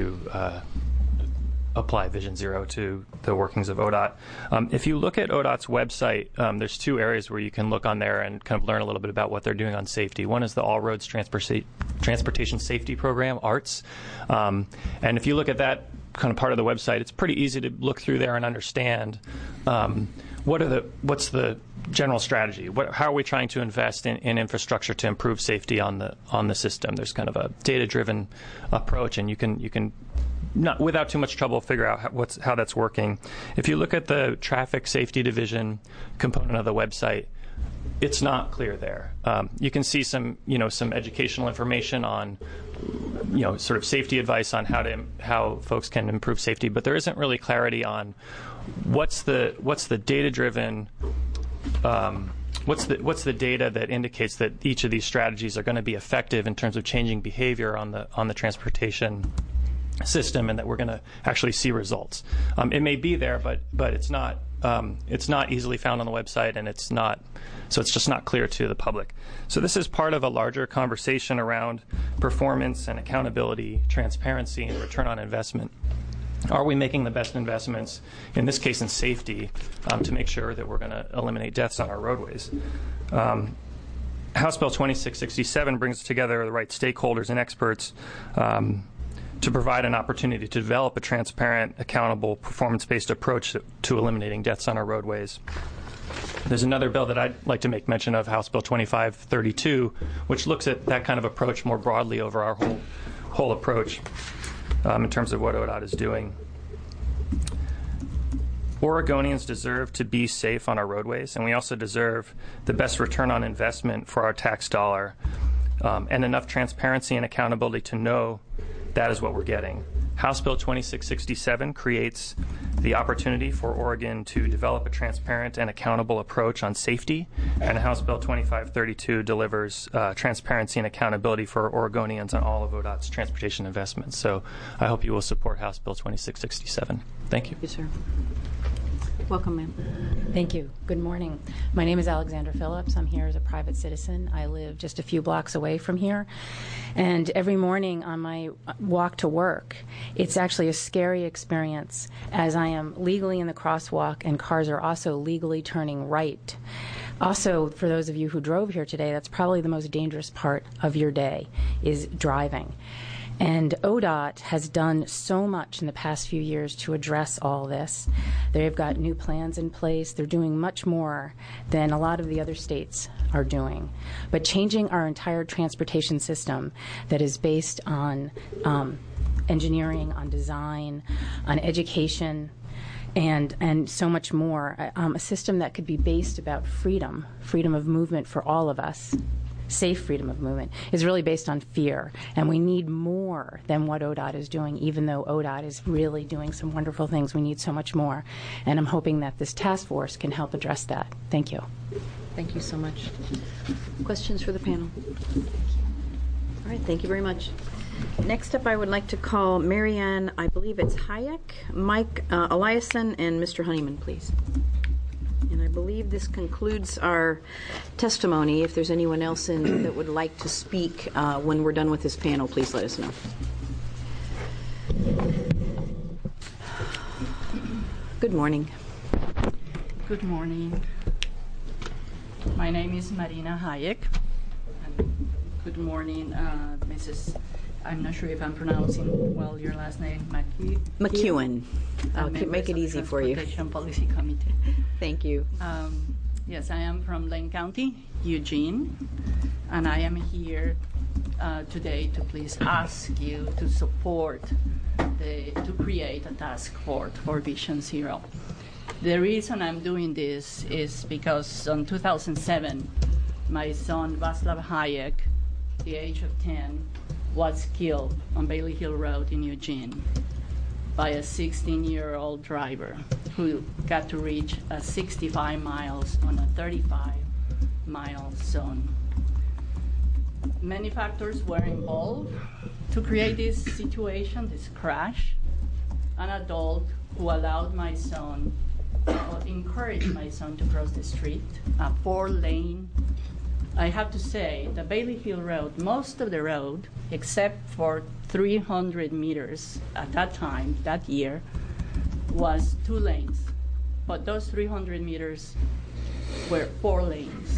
Speaker 14: apply Vision Zero to the workings of ODOT. If you look at ODOT's website, there's two areas where you can look on there and kind of learn a little bit about what they're doing on safety. One is the All Roads Transportation Safety Program, ARTS. And if you look at that kind of part of the website, it's pretty easy to look through there and understand what's the general strategy. How are we trying to invest in infrastructure to improve safety on the system? There's kind of a data-driven approach, and you can not without too much trouble figure out how that's working. If you look at the traffic safety division component of the website, it's not clear there. You can see some educational information on sort of safety advice on how folks can improve safety, but there isn't really clarity on what's the data-driven what's the data that indicates that each of these strategies are going to be effective in terms of changing behavior on the transportation system, and that we're going to actually see results. It may be there, but it's not easily found on the website, and it's just not clear to the public. So this is part of a larger conversation around performance and accountability, transparency, and return on investment. Are we making the best investments, in this case in safety, to make sure that we're going to eliminate deaths on our roadways? House Bill 2667 brings together the right stakeholders and experts to provide an opportunity to develop a transparent, accountable, performance-based approach to eliminating deaths on our roadways. There's another bill that I'd like to make mention of, House Bill 2532, which looks at that kind of approach more broadly over our whole approach in terms of what ODOT is doing. Oregonians deserve to be safe on our roadways, and we also deserve the best return on investment for our tax dollar, and enough transparency and accountability to know that is what we're getting. House Bill 2667 creates the opportunity for Oregon to develop a transparent and accountable approach on safety, and House Bill 2532 delivers transparency and accountability for Oregonians on all of ODOT's transportation investments. So I hope you will support House Bill 2667. Thank you.
Speaker 1: Yes, sir. Welcome, ma'am.
Speaker 15: Thank you. Good morning. My name is Alexandra Phillips. I'm here as a private citizen. I live just a few blocks away from here. And every morning on my walk to work, it's actually a scary experience as I am legally in the crosswalk and cars are also legally turning right. Also, for those of you who drove here today, that's probably the most dangerous part of your day is driving. And ODOT has done so much in the past few years to address all this. They've got new plans in place. They're doing much more than a lot of the other states are doing. But changing our entire transportation system that is based on engineering, on design, on education, and so much more, a system that could be based about freedom of movement for all of us. Safe freedom of movement is really based on fear, and we need more than what ODOT is doing. Even though ODOT is really doing some wonderful things, we need so much more, and I'm hoping that this task force can help address that. Thank you.
Speaker 1: Thank you so much. Questions for the panel? All right, thank you very much. Next up, I would like to call Marianne, I believe it's Hayek, Mike Eliason, and Mr. Honeyman, please. And I believe this concludes our testimony. If there's anyone else that would like to speak when we're done with this panel, please let us know. Good morning.
Speaker 16: Good morning. My name is Marina Hayek. Good morning, Mrs. I'm not sure if I'm pronouncing well your last name,
Speaker 1: McEwen. I'll make it easy for you.
Speaker 16: Transportation Policy Committee.
Speaker 1: Thank you.
Speaker 16: Yes, I am from Lane County, Eugene, and I am here today to please ask you to support to create a task force for Vision Zero. The reason I'm doing this is because in 2007, my son Václav Hayek, the age of 10, was killed on Bailey Hill Road in Eugene by a 16-year-old driver who got to reach 65 miles on a 35-mile zone. Many factors were involved, to create this situation, this crash, an adult who allowed my son, or encouraged my son to cross the street, a 4-lane. I have to say, the Bailey Hill Road, most of the road, except for 300 meters at that time, that year, was 2 lanes. But those 300 meters were 4 lanes,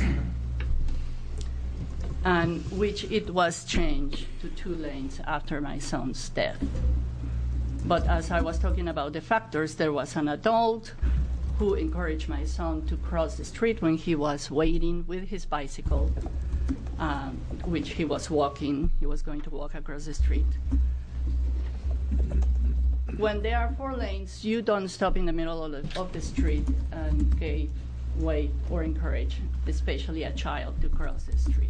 Speaker 16: and which it was changed to 2 lanes after my son's death. But as I was talking about the factors, there was an adult who encouraged my son to cross the street when he was waiting with his bicycle, which he was walking. He was going to walk across the street. When there are 4 lanes, you don't stop in the middle of the street and give way or encourage, especially a child, to cross the street.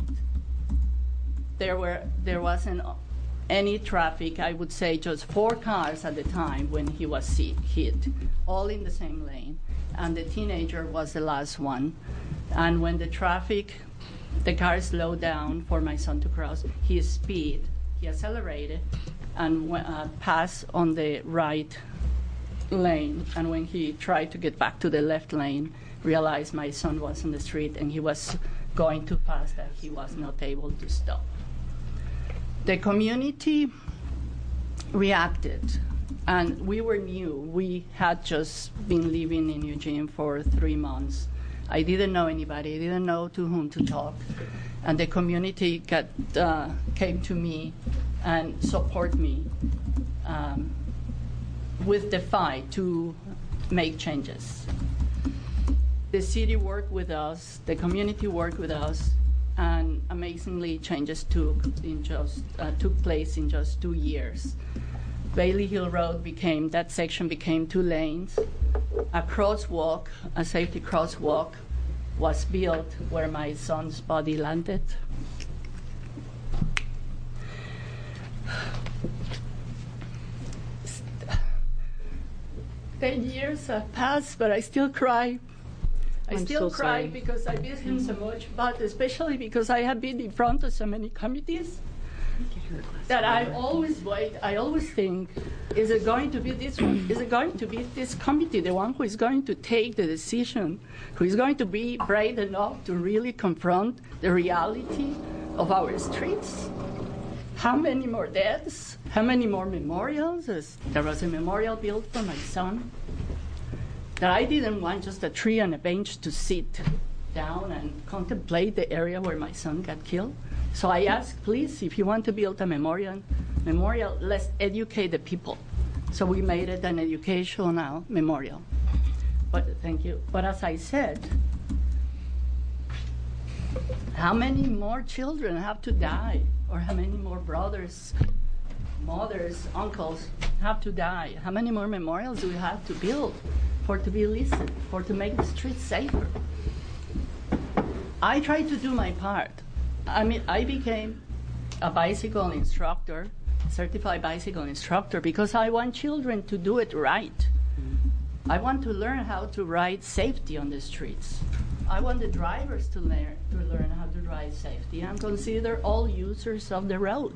Speaker 16: There wasn't any traffic. I would say just 4 cars at the time when he was hit, all in the same lane, and the teenager was the last one. And when the car slowed down for my son to cross, he accelerated and passed on the right lane. And when he tried to get back to the left lane, realized my son was on the street and he was going too fast that he was not able to stop. The community reacted, and we were new. We had just been living in Eugene for 3 months. I didn't know anybody. I didn't know to whom to talk. And the community came to me and support me with the fight to make changes. The city worked with us, the community worked with us, and amazingly changes took place in just 2 years. Bailey Hill Road that section became 2 lanes. A safety crosswalk was built where my son's body landed. Ten years have passed, but I still cry. I still cry because I miss him so much, but especially because I have been in front of so many committees that I always think, is it going to be this one? Is it going to be this committee, the one who is going to take the decision, who is going to be brave enough to really confront the reality of our streets? How many more deaths? How many more memorials? There was a memorial built for my son that I didn't want just a tree and a bench to sit down and contemplate the area where my son got killed. So I asked, please, if you want to build a memorial, let's educate the people. So we made it an educational memorial. But thank you. But as I said, how many more children have to die? Or how many more brothers, mothers, uncles have to die? How many more memorials do we have to build for it to be listened, for it to make the streets safer? I tried to do my part. I became a bicycle instructor, certified bicycle instructor, because I want children to do it right. I want to learn how to ride safety on the streets. I want the drivers to learn how to drive safety and consider all users of the road.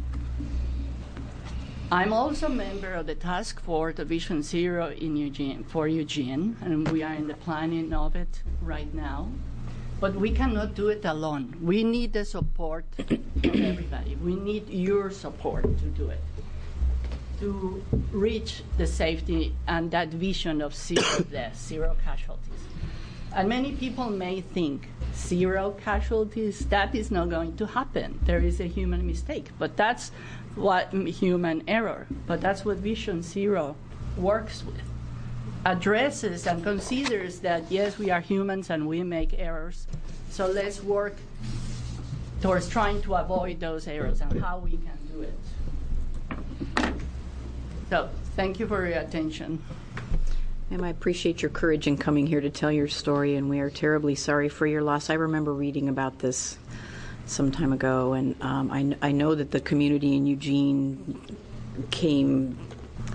Speaker 16: I'm also a member of the task force of Vision Zero for Eugene, and we are in the planning of it right now. But we cannot do it alone. We need the support of everybody. We need your support to do it, to reach the safety and that vision of 0 deaths, 0 casualties. And many people may think 0 casualties, that is not going to happen. There is a human mistake, but that's what human error. But that's what Vision Zero works with. Addresses and considers that, yes, we are humans and we make errors, so let's work towards trying to avoid those errors and how we can do it. So thank you for your attention.
Speaker 1: Ma'am, I appreciate your courage in coming here to tell your story, and we are terribly sorry for your loss. I remember reading about this some time ago, and I know that the community in Eugene came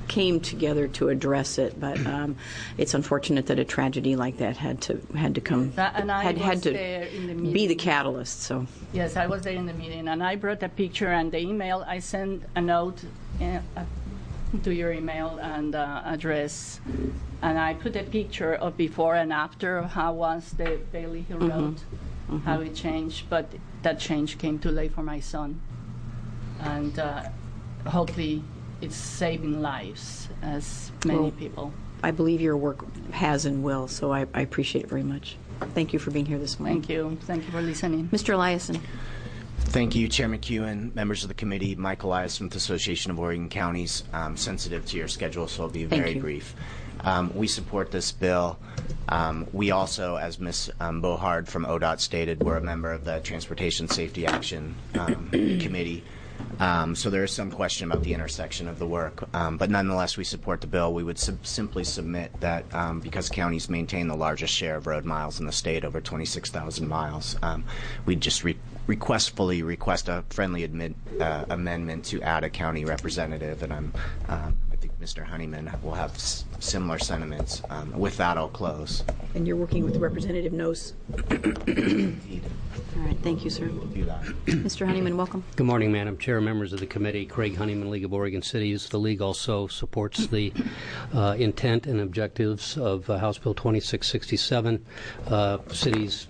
Speaker 1: came together to address it, but it's unfortunate that a tragedy like that had to come, had to be the catalyst. So
Speaker 16: yes, I was there in the meeting, and I brought a picture and the email. I sent a note to your email and address, and I put a picture of before and after of how was the Bailey Hill Road, how it changed, but that change came too late for my son, and hopefully it's saving lives, as many people.
Speaker 1: I believe your work has and will, so I appreciate it very much. Thank you for being here this morning.
Speaker 16: Thank you. Thank you for listening.
Speaker 1: Mr. Eliason.
Speaker 17: Thank you, Chair McEwen, members of the committee. Michael Eliason with the Association of Oregon Counties. I'm sensitive to your schedule, so I'll be very brief. We support this bill. We also, as Ms. Bohard from ODOT stated, we're a member of the Transportation Safety Action Committee. So there is some question about the intersection of the work. But nonetheless, we support the bill. We would simply submit that because counties maintain the largest share of road miles in the state, over 26,000 miles, we'd just request a friendly amendment to add a county representative. And I think Mr. Honeyman will have similar sentiments. With that, I'll close.
Speaker 1: And you're working with Representative Nose.
Speaker 17: Indeed.
Speaker 1: All right, thank you, sir. Mr. Honeyman, welcome.
Speaker 18: Good morning, Madam Chair, members of the committee. Craig Honeyman, League of Oregon Cities. The League also supports the intent and objectives of House Bill 2667. Cities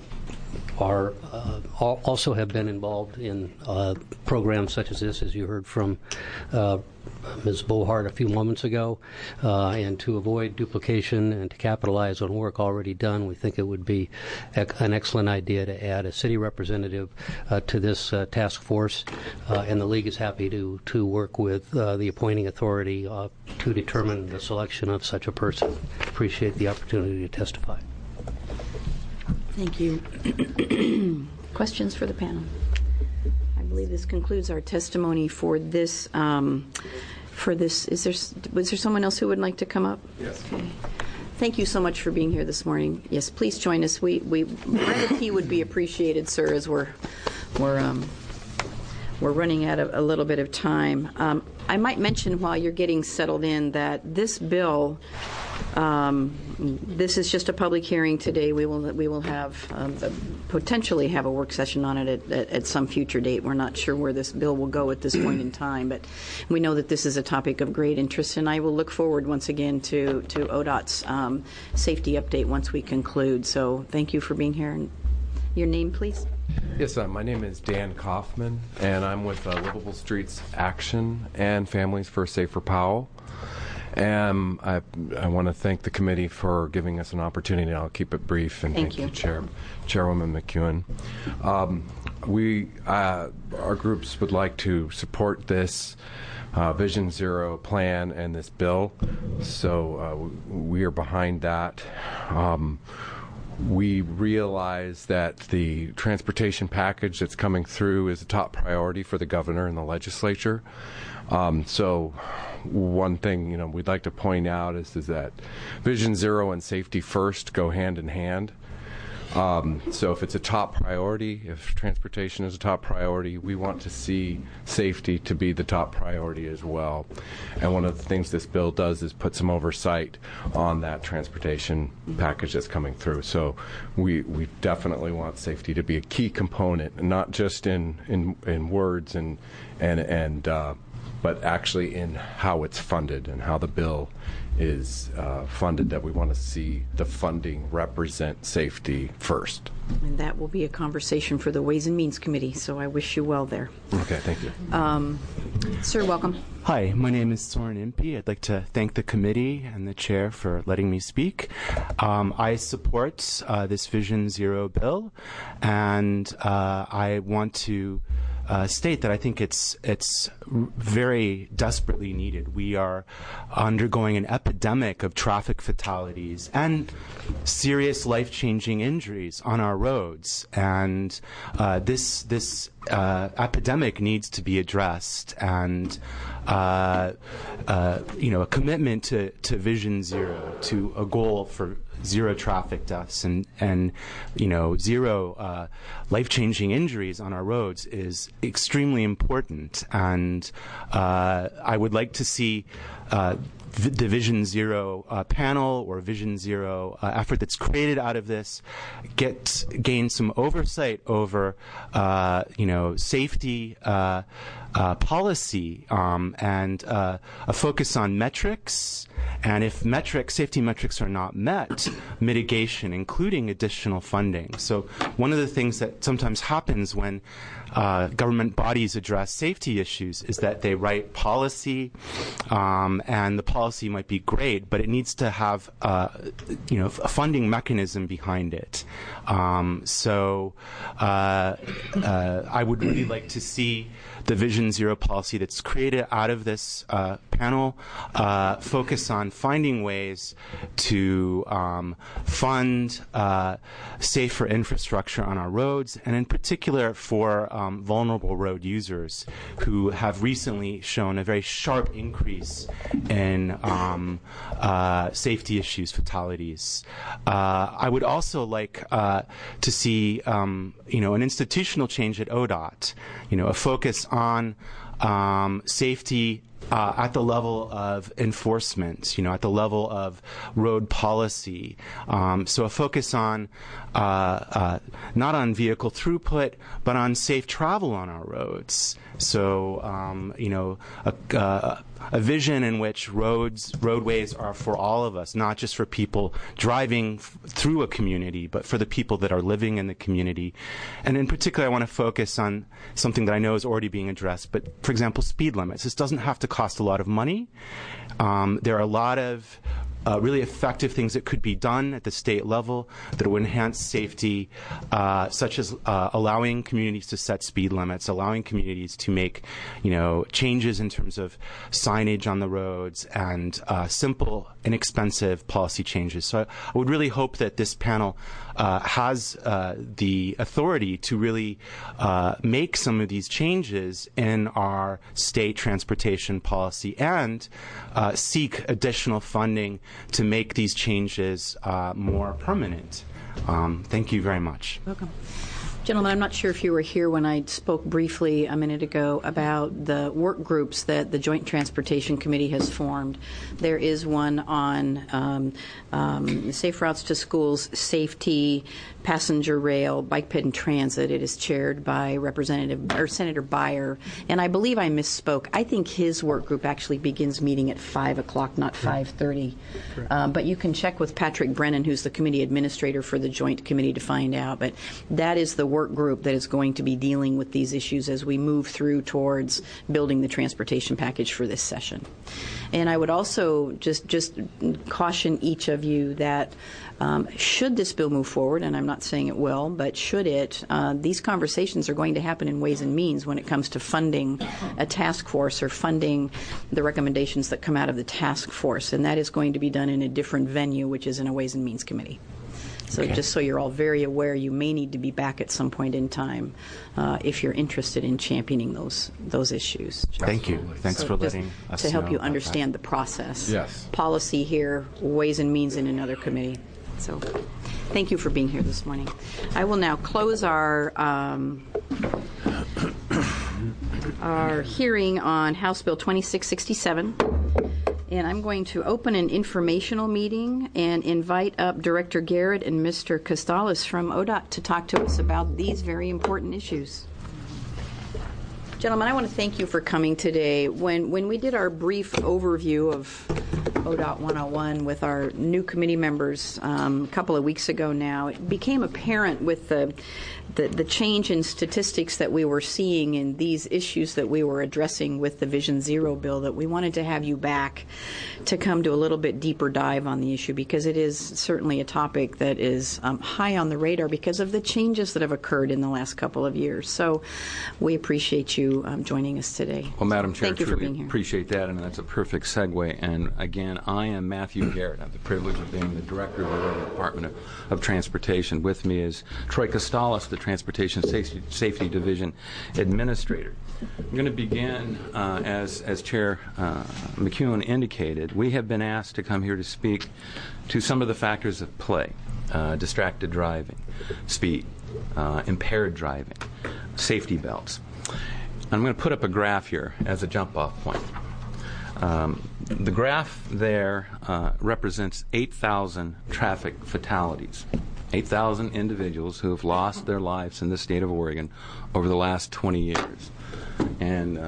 Speaker 18: also have been involved in programs such as this, as you heard from Ms. Bohart a few moments ago, and to avoid duplication and to capitalize on work already done, we think it would be an excellent idea to add a city representative to this task force, and the League is happy to work with the appointing authority to determine the selection of such a person. Appreciate the opportunity to testify.
Speaker 1: Thank you. Questions for the panel? I believe this concludes our testimony for this. Was there someone else who would like to come up? Yes. Okay. Thank you so much for being here this morning. Yes, please join us. Brevity would be appreciated, sir, as we're running out of a little bit of time. I might mention while you're getting settled in that this bill. This is just a public hearing today. We will have potentially have a work session on it at some future date. We're not sure where this bill will go at this point in time, but we know that this is a topic of great interest, and I will look forward once again to ODOT's safety update once we conclude. So thank you for being here. And your name, please?
Speaker 19: Yes, my name is Dan Kaufman, and I'm with Livable Streets Action and Families for a Safer Powell. And I want to thank the committee for giving us an opportunity. I'll keep it brief, and thank you, Chairwoman McEwen. Our groups would like to support this Vision Zero plan and this bill, so we are behind that. We realize that the transportation package that's coming through is a top priority for the governor and the legislature. So one thing we'd like to point out is that Vision Zero and safety first go hand in hand. So if it's a top priority, if transportation is a top priority, we want to see safety to be the top priority as well. And one of the things this bill does is put some oversight on that transportation package that's coming through. So we definitely want safety to be a key component, and not just in words but actually in how it's funded and how the bill is funded, that we want to see the funding represent safety first.
Speaker 1: And that will be a conversation for the Ways and Means Committee, so I wish you well there.
Speaker 19: Okay, thank you.
Speaker 1: Sir, welcome.
Speaker 20: Hi, my name is Soren Impey. I'd like to thank the committee and the chair for letting me speak. I support this Vision Zero bill, and I want to state that I think it's very desperately needed. We are undergoing an epidemic of traffic fatalities and serious life-changing injuries on our roads, and this epidemic needs to be addressed, and a commitment to Vision Zero, to a goal for zero traffic deaths and zero life-changing injuries on our roads is extremely important. And I would like to see the Vision Zero panel or Vision Zero effort that's created out of this gain some oversight over safety policy and a focus on metrics. And if safety metrics are not met, mitigation, including additional funding. So one of the things that sometimes happens when government bodies address safety issues is that they write policy, and the policy might be great, but it needs to have a funding mechanism behind it. So I would really like to see the Vision Zero policy that's created out of this panel focus on finding ways to fund safer infrastructure on our roads, and in particular for vulnerable road users who have recently shown a very sharp increase in safety issues, fatalities. I would also like to see an institutional change at ODOT, a focus on safety at the level of enforcement, at the level of road policy. So a focus on not on vehicle throughput, but on safe travel on our roads. So, a vision in which roadways are for all of us, not just for people driving through a community, but for the people that are living in the community. And in particular, I want to focus on something that I know is already being addressed, but for example, speed limits. This doesn't have to cost a lot of money. There are a lot of really effective things that could be done at the state level that will enhance safety, such as allowing communities to set speed limits, allowing communities to make, changes in terms of signage on the roads, and simple, inexpensive policy changes. So I would really hope that this panel has the authority to really make some of these changes in our state transportation policy and seek additional funding to make these changes more permanent. Thank you very much.
Speaker 1: Welcome. Gentlemen, I'm not sure if you were here when I spoke briefly a minute ago about the work groups that the Joint Transportation Committee has formed. There is one on safe routes to schools, safety, passenger rail, bike ped and transit. It is chaired by Senator Beyer, and I believe I misspoke. I think his work group actually begins meeting at 5 o'clock, not 5:30. But you can check with Patrick Brennan, who's the committee administrator for the Joint Committee, to find out. But that is the work group that is going to be dealing with these issues as we move through towards building the transportation package for this session. And I would also just caution each of you that should this bill move forward, and I'm not saying it will, but should it, these conversations are going to happen in Ways and Means when it comes to funding a task force or funding the recommendations that come out of the task force, and that is going to be done in a different venue, which is in a Ways and Means Committee. So just so you're all very aware, you may need to be back at some point in time if you're interested in championing those issues.
Speaker 20: Thank you. Thanks for letting us know.
Speaker 1: To help you understand the process.
Speaker 19: Yes.
Speaker 1: Policy here, Ways and Means in another committee. So thank you for being here this morning. I will now close our hearing on House Bill 2667. And I'm going to open an informational meeting and invite up Director Garrett and Mr. Costales from ODOT to talk to us about these very important issues. Gentlemen, I want to thank you for coming today. When we did our brief overview of ODOT 101 with our new committee members a couple of weeks ago now, it became apparent with the change in statistics that we were seeing in these issues that we were addressing with the Vision Zero bill that we wanted to have you back to come to a little bit deeper dive on the issue, because it is certainly a topic that is high on the radar because of the changes that have occurred in the last couple of years. So we appreciate you joining us today.
Speaker 21: Well, Madam Chair,
Speaker 1: thank you for being here.
Speaker 21: Appreciate that, and that's a perfect segue. And again, and I am Matthew Garrett. I have the privilege of being the director of the Oregon Department of Transportation. With me is Troy Kostalis, the Transportation Safety Division Administrator. I'm going to begin, as Chair McEwen indicated, we have been asked to come here to speak to some of the factors of play, distracted driving, speed, impaired driving, safety belts. I'm going to put up a graph here as a jump-off point. The graph there represents 8,000 traffic fatalities, 8,000 individuals who have lost their lives in the state of Oregon over the last 20 years, and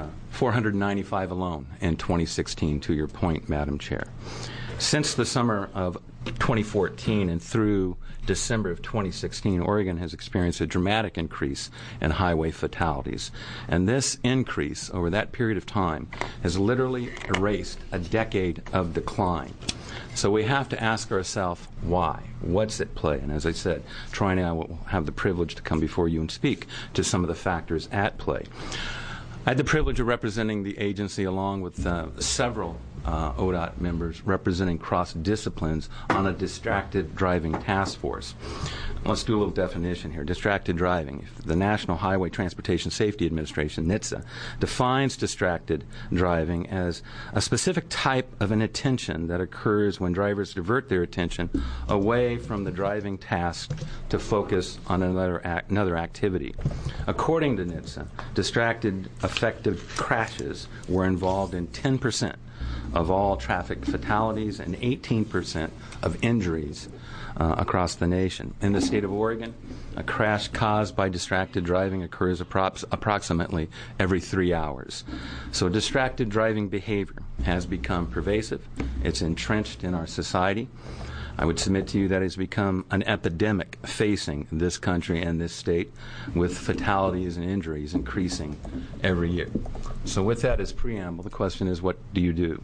Speaker 21: 495 alone in 2016, to your point, Madam Chair. Since the summer of 2014 and through December of 2016, Oregon has experienced a dramatic increase in highway fatalities. And this increase over that period of time has literally erased a decade of decline. So we have to ask ourselves why. What's at play? And as I said, Troy and I will have the privilege to come before you and speak to some of the factors at play. I had the privilege of representing the agency along with several ODOT members representing cross-disciplines on a distracted driving task force. Let's do a little definition here. Distracted driving. The National Highway Transportation Safety Administration, NHTSA, defines distracted driving as a specific type of inattention that occurs when drivers divert their attention away from the driving task to focus on another activity. According to NHTSA, distracted affected crashes were involved in 10% of all traffic fatalities and 18% of injuries across the nation. In the state of Oregon, a crash caused by distracted driving occurs approximately every 3 hours. So distracted driving behavior has become pervasive. It's entrenched in our society. I would submit to you that it's become an epidemic facing this country and this state, with fatalities and injuries increasing every year. So with that as preamble, the question is, what do you do?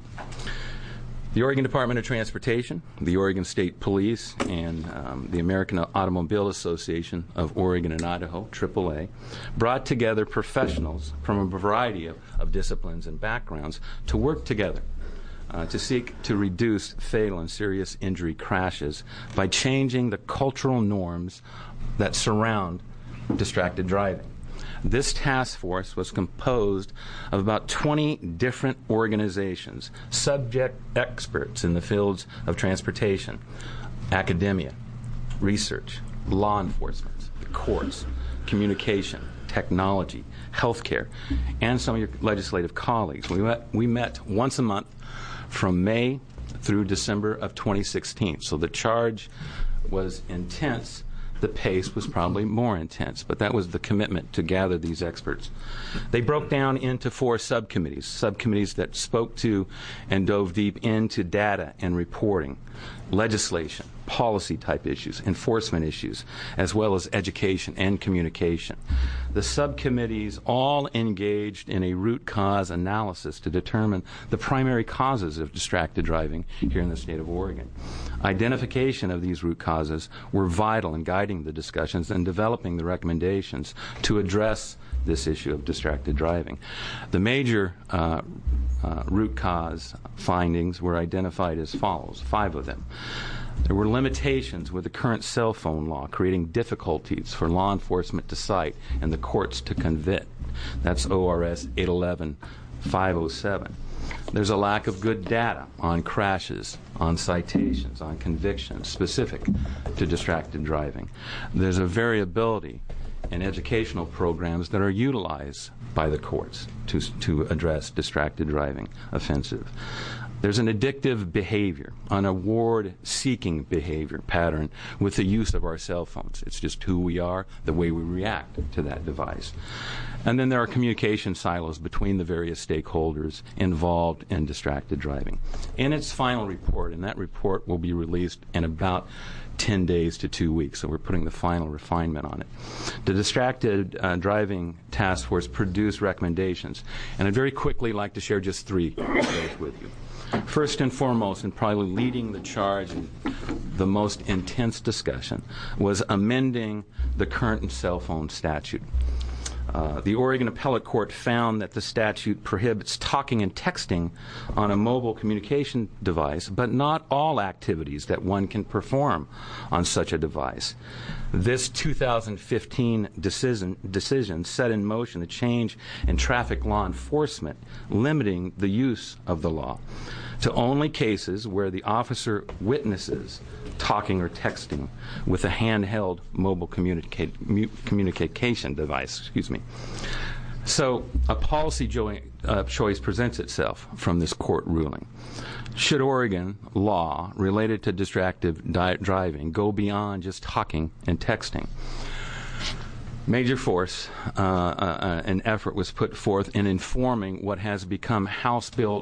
Speaker 21: The Oregon Department of Transportation, the Oregon State Police, and the American Automobile Association of Oregon and Idaho, AAA, brought together professionals from a variety of disciplines and backgrounds to work together to seek to reduce fatal and serious injury crashes by changing the cultural norms that surround distracted driving. This task force was composed of about 20 different organizations, subject experts in the fields of transportation, academia, research, law enforcement, the courts, communication, technology, healthcare, and some of your legislative colleagues. We met once a month from May through December of 2016. So the charge was intense. The pace was probably more intense, but that was the commitment to gather these experts. They broke down into 4 subcommittees that spoke to and dove deep into data and reporting, legislation, policy-type issues, enforcement issues, as well as education and communication. The subcommittees all engaged in a root cause analysis to determine the primary causes of distracted driving here in the state of Oregon. Identification of these root causes were vital in guiding the discussions and developing the recommendations to address this issue of distracted driving. The major root cause findings were identified as follows, 5 of them. There were limitations with the current cell phone law, creating difficulties for law enforcement to cite and the courts to convict. That's ORS 811-507. There's a lack of good data on crashes, on citations, on convictions specific to distracted driving. There's a variability in educational programs that are utilized by the courts to address distracted driving offensive. There's an addictive behavior, an award-seeking behavior pattern with the use of our cell phones. It's just who we are, the way we react to that device. And then there are communication silos between the various stakeholders involved in distracted driving. In its final report, and that report will be released in about 10 days to 2 weeks, so we're putting the final refinement on it. The Distracted Driving Task Force produced recommendations, and I'd very quickly like to share just 3 of those with you. First and foremost, and probably leading the charge in the most intense discussion, was amending the current cell phone statute. The Oregon Appellate Court found that the statute prohibits talking and texting on a mobile communication device, but not all activities that one can perform on such a device. This 2015 decision set in motion a change in traffic law enforcement, limiting the use of the law to only cases where the officer witnesses talking or texting with a handheld mobile communication device. So a policy choice presents itself from this court ruling. Should Oregon law related to distracted driving go beyond just talking and texting? Major force and effort was put forth in informing what has become House Bill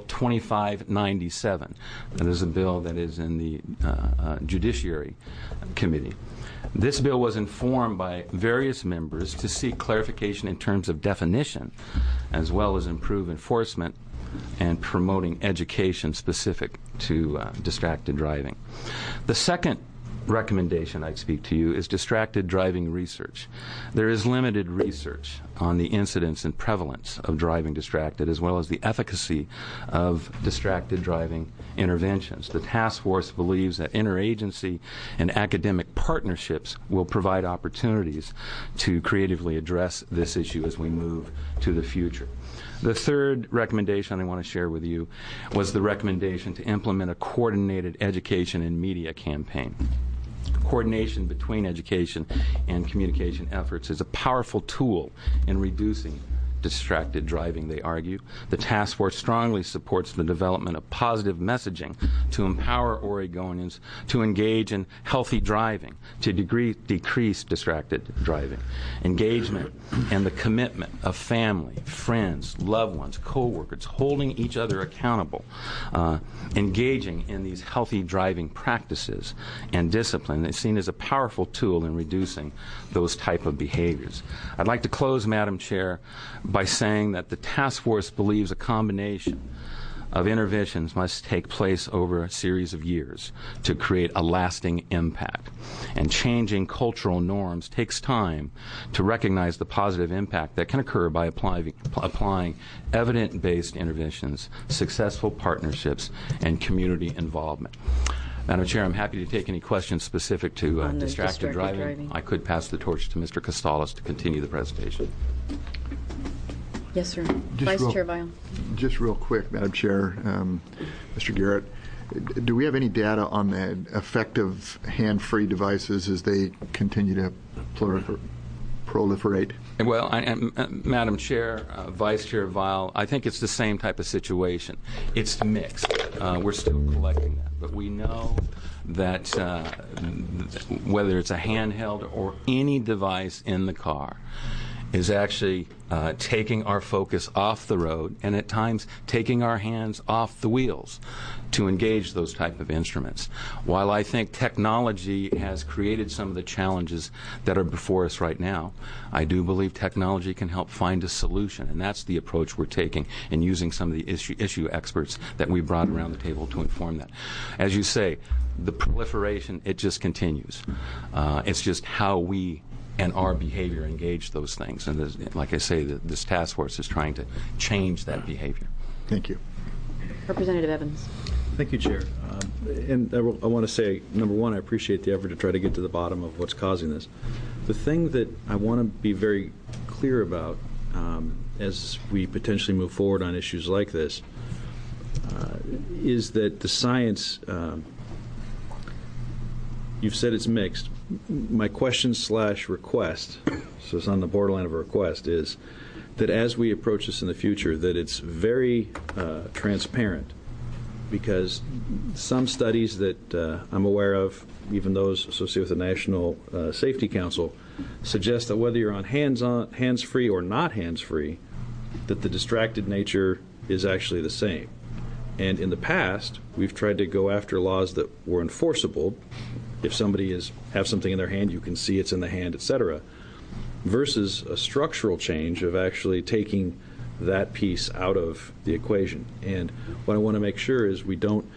Speaker 21: 2597. That is a bill that is in the Judiciary Committee. This bill was informed by various members to seek clarification in terms of definition, as well as improve enforcement and promoting education specific to distracted driving. The second recommendation I'd speak to you is distracted driving research. There is limited research on the incidence and prevalence of driving distracted, as well as the efficacy of distracted driving interventions. The task force believes that interagency and academic partnerships will provide opportunities to creatively address this issue as we move to the future. The third recommendation I want to share with you was the recommendation to implement a coordinated education and media campaign. Coordination between education and communication efforts is a powerful tool in reducing distracted driving, they argue. The task force strongly supports the development of positive messaging to empower Oregonians to engage in healthy driving, to decrease distracted driving. Engagement and the commitment of family, friends, loved ones, co-workers, holding each other accountable, engaging in these healthy driving practices and discipline is seen as a powerful tool in reducing those type of behaviors. I'd like to close, Madam Chair, by saying that the task force believes a combination of interventions must take place over a series of years to create a lasting impact. And changing cultural norms takes time to recognize the positive impact that can occur by applying evidence-based interventions, successful partnerships, and community involvement. Madam Chair, I'm happy to take any questions specific to distracted driving. I could pass the torch to Mr. Costalis to continue the presentation.
Speaker 1: Yes, sir. Vice Chair Vial.
Speaker 2: Just real quick, Madam Chair, Mr. Garrett, do we have any data on the effective hand-free devices as they continue to proliferate?
Speaker 21: Well, Madam Chair, Vice Chair Vial, I think it's the same type of situation. It's mixed. We're still collecting that. But we know that whether it's a handheld or any device in the car is actually taking our focus off the road and at times taking our hands off the wheels to engage those type of instruments. While I think technology has created some of the challenges that are before us right now, I do believe technology can help find a solution, and that's the approach we're taking in using some of the issue experts that we brought around the table to inform that. As you say, the proliferation, it just continues. It's just how we and our behavior engage those things. And like I say, this task force is trying to change that behavior.
Speaker 2: Thank you.
Speaker 1: Representative Evans.
Speaker 22: Thank you, Chair. And I want to say, number one, I appreciate the effort to try to get to the bottom of what's causing this. The thing that I want to be very clear about as we potentially move forward on issues like this is that the science, you've said it's mixed. My question/request, so it's on the borderline of a request, is that as we approach this in the future, that it's very transparent, because some studies that I'm aware of, even those associated with the National Safety Council, suggest that whether you're on hands-free or not hands-free, that the distracted nature is actually the same. And in the past, we've tried to go after laws that were enforceable. If somebody have something in their hand, you can see it's in the hand, etc., versus a structural change of actually taking that piece out of the equation. And what I want to make sure is we don't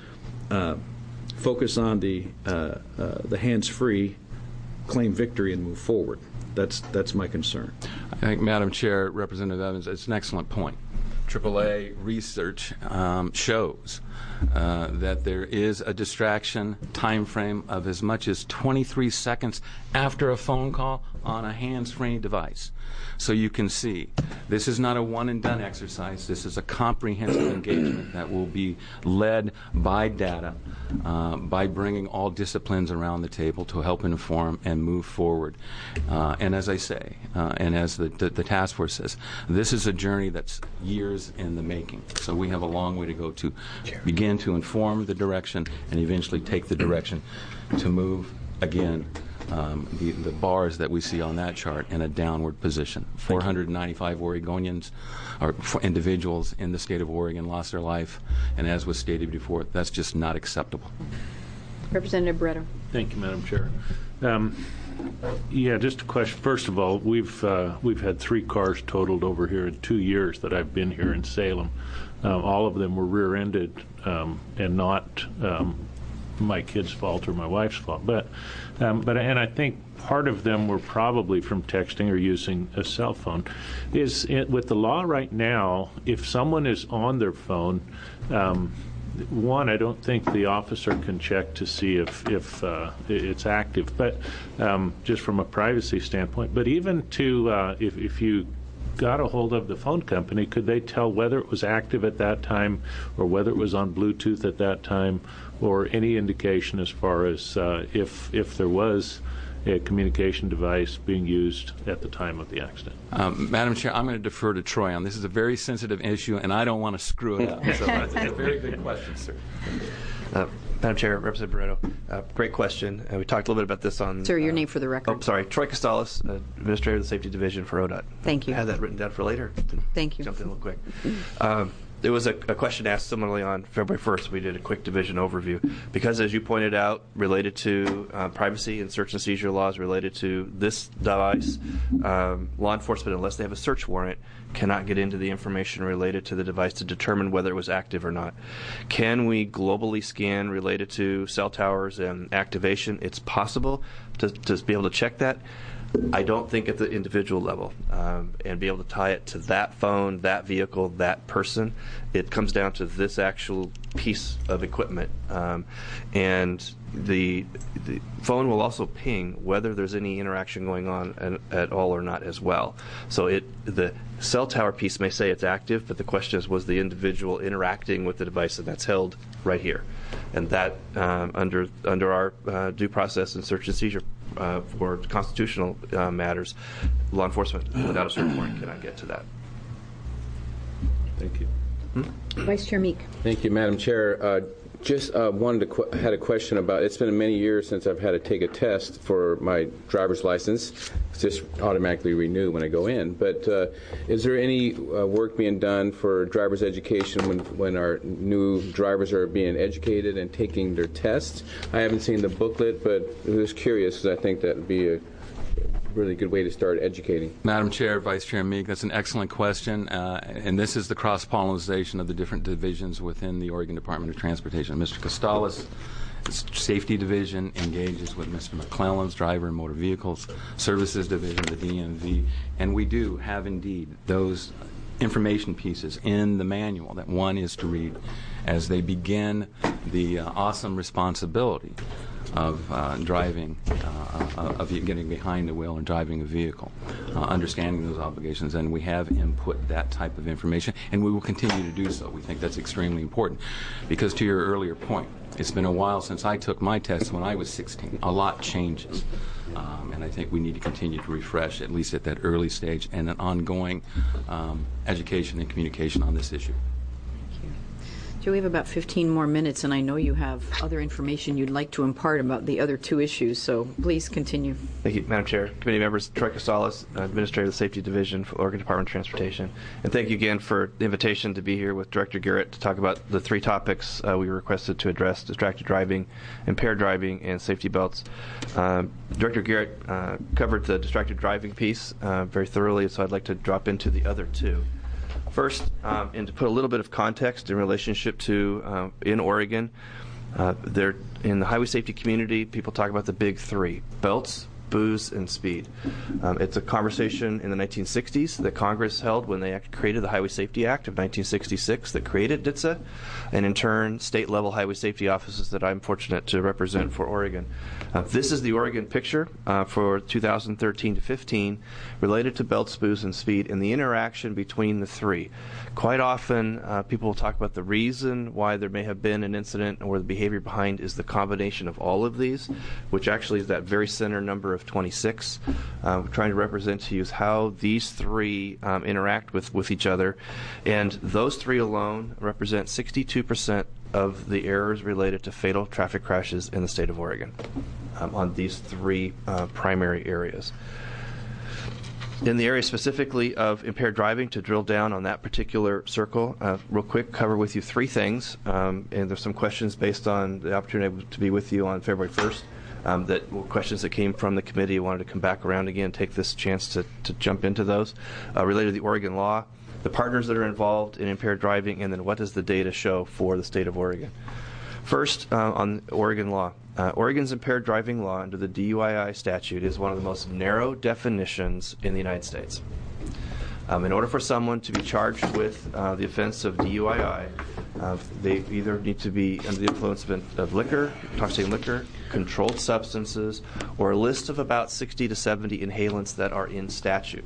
Speaker 22: focus on the hands-free, claim victory, and move forward. That's my concern.
Speaker 21: I think, Madam Chair, Representative Evans, it's an excellent point. AAA research shows that there is a distraction time frame of as much as 23 seconds after a phone call on a hands-free device. So you can see this is not a one-and-done exercise. This is a comprehensive engagement that will be led by data, by bringing all disciplines around the table to help inform and move forward. And as I say, and as the task force says, this is a journey that's years in the making. So we have a long way to go to begin to inform the direction and eventually take the direction to move again the bars that we see on that chart in a downward position. 495 Oregonians or individuals in the state of Oregon lost their life, and as was stated before, that's just not acceptable.
Speaker 1: Representative Bretto.
Speaker 3: Thank you, Madam Chair. Yeah, just a question. First of all, we've had 3 cars totaled over here in 2 years that I've been here in Salem. All of them were rear-ended and not my kid's fault or my wife's fault. But I think part of them were probably from texting or using a cell phone. With the law right now, if someone is on their phone, one, I don't think the officer can check to see if it's active, but just from a privacy standpoint. But even to if you got a hold of the phone company, could they tell whether it was active at that time or whether it was on Bluetooth at that time, or any indication as far as if there was a communication device being used at the time of the accident?
Speaker 21: Madam Chair, I'm going to defer to Troy on this. Is a very sensitive issue, and I don't want to screw it up. So it's a very good question, sir.
Speaker 4: Madam Chair, Representative Barreto, great question. We talked a little bit about this on...
Speaker 1: Sir, your name for the record.
Speaker 4: Oh, sorry. Troy Costalis, Administrator of the Safety Division for ODOT.
Speaker 1: Thank you.
Speaker 4: I had that written down for later.
Speaker 1: Thank you.
Speaker 4: Jumped in a little quick. There was a question asked similarly on February 1st. We did a quick division overview because, as you pointed out, related to privacy and search and seizure laws related to this device, law enforcement, unless they have a search warrant, cannot get into the information related to the device to determine whether it was active or not. Can we globally scan related to cell towers and activation? It's possible to be able to check that. I don't think at the individual level, and be able to tie it to that phone, that vehicle, that person. It comes down to this actual piece of equipment, and the phone will also ping whether there's any interaction going on at all or not as well. So the cell tower piece may say it's active, but the question is, was the individual interacting with the device, and that's held right here, and that under our due process and search and seizure for constitutional matters, law enforcement without a search warrant cannot get to that.
Speaker 22: Thank you.
Speaker 1: Vice Chair Meek.
Speaker 23: Thank you, Madam Chair. Just had a question about, it's been many years since I've had to take a test for my driver's license. It's just automatically renewed when I go in. But is there any work being done for driver's education when our new drivers are being educated and taking their tests? I haven't seen the booklet, but I'm just curious because I think that would be a really good way to start educating.
Speaker 21: Madam Chair, Vice Chair Meek, that's an excellent question, and this is the cross-pollination of the different divisions within the Oregon Department of Transportation. Mr. Costalis, Safety Division, engages with Mr. McClellan's Driver and Motor Vehicles Services Division, the DMV, and we do have indeed those information pieces in the manual that one is to read as they begin the awesome responsibility of driving, of getting behind the wheel and driving a vehicle, understanding those obligations, and we have input that type of information, and we will continue to do so. We think that's extremely important because, to your earlier point, it's been a while since I took my test when I was 16. A lot changes, and I think we need to continue to refresh, at least at that early stage, and an ongoing education and communication on this issue.
Speaker 1: Joe, we have about 15 more minutes, and I know you have other information you'd like to impart about the other 2 issues, so please continue.
Speaker 4: Thank you, Madam Chair. Committee members, Troy Costalis, Administrator of the Safety Division for Oregon Department of Transportation. And thank you again for the invitation to be here with Director Garrett to talk about the 3 topics we requested to address: distracted driving, impaired driving, and safety belts. Director Garrett covered the distracted driving piece very thoroughly, so I'd like to drop into the other 2. First, and to put a little bit of context in relationship to in Oregon, in the highway safety community, people talk about the big 3: belts, booze, and speed. It's a conversation in the 1960s that Congress held when they created the Highway Safety Act of 1966 that created DTSA, and in turn, state-level highway safety offices that I'm fortunate to represent for Oregon. This is the Oregon picture for 2013 to 15 related to belts, booze, and speed, and the interaction between the three. Quite often, people will talk about the reason why there may have been an incident or the behavior behind is the combination of all of these, which actually is that very center number of 26. We're trying to represent to you how these three interact with each other, and those three alone represent 62% of the errors related to fatal traffic crashes in the state of Oregon on these three primary areas. In the area specifically of impaired driving, to drill down on that particular circle, real quick, cover with you three things, and there's some questions based on the opportunity to be with you on February 1st. That were questions that came from the committee. I wanted to come back around again, take this chance to jump into those. Related to the Oregon law, the partners that are involved in impaired driving, and then what does the data show for the state of Oregon. First, on Oregon law. Oregon's impaired driving law under the DUII statute is one of the most narrow definitions in the United States. In order for someone to be charged with the offense of DUII, they either need to be under the influence of liquor, intoxicating liquor, controlled substances, or a list of about 60 to 70 inhalants that are in statute.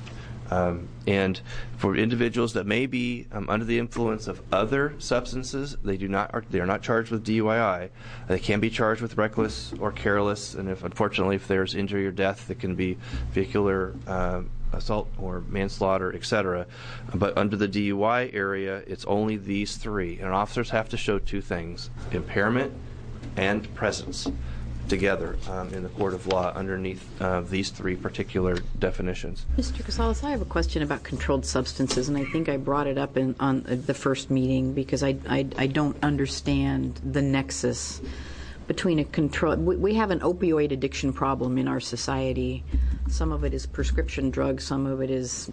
Speaker 4: And for individuals that may be under the influence of other substances, they are not charged with DUII. They can be charged with reckless or careless, and unfortunately if there's injury or death, it can be vehicular assault or manslaughter, etc. But under the DUI area, it's only these three, and officers have to show two things: impairment and presence together in the court of law underneath these three particular definitions.
Speaker 1: Mr. Casales, I have a question about controlled substances, and I think I brought it up on the first meeting because I don't understand the nexus between a control. We have an opioid addiction problem in our society. Some of it is prescription drugs, some of it is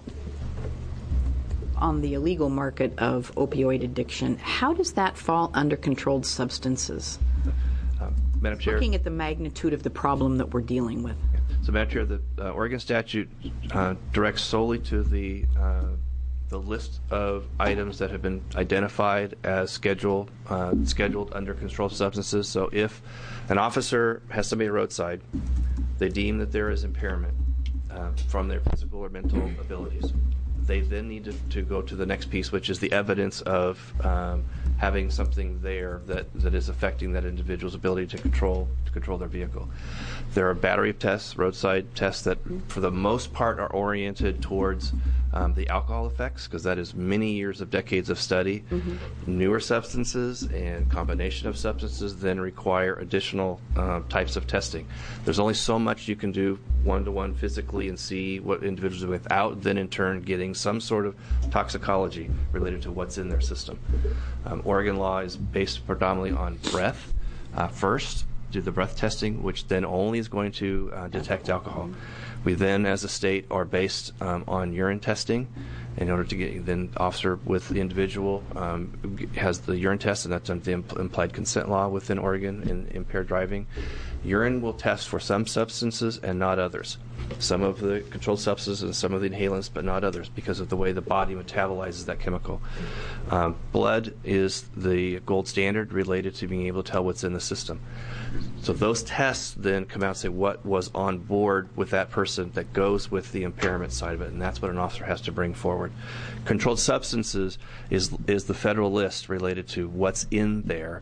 Speaker 1: on the illegal market of opioid addiction. How does that fall under controlled substances?
Speaker 4: Madam Chair,
Speaker 1: looking at the magnitude of the problem that we're dealing with.
Speaker 4: So, Madam Chair, the Oregon statute directs solely to the list of items that have been identified as scheduled under controlled substances. So, if an officer has somebody roadside, they deem that there is impairment from their physical or mental abilities. They then need to go to the next piece, which is the evidence of having something there that is affecting that individual's ability to control their vehicle. There are battery tests, roadside tests that, for the most part, are oriented towards the alcohol effects, because that is many years of decades of study. Mm-hmm. Newer substances and combination of substances then require additional types of testing. There's only so much you can do one-to-one physically and see what individuals are without then in turn getting some sort of toxicology related to what's in their system. Oregon law is based predominantly on breath first, do the breath testing, which then only is going to detect alcohol. We then, as a state, are based on urine testing. In order to get, then officer with the individual has the urine test, and that's under the implied consent law within Oregon in impaired driving. Urine will test for some substances and not others. Some of the controlled substances and some of the inhalants, but not others, because of the way the body metabolizes that chemical. Blood is the gold standard related to being able to tell what's in the system. So those tests then come out and say what was on board with that person that goes with the impairment side of it, and that's what an officer has to bring forward. Controlled substances is the federal list related to what's in there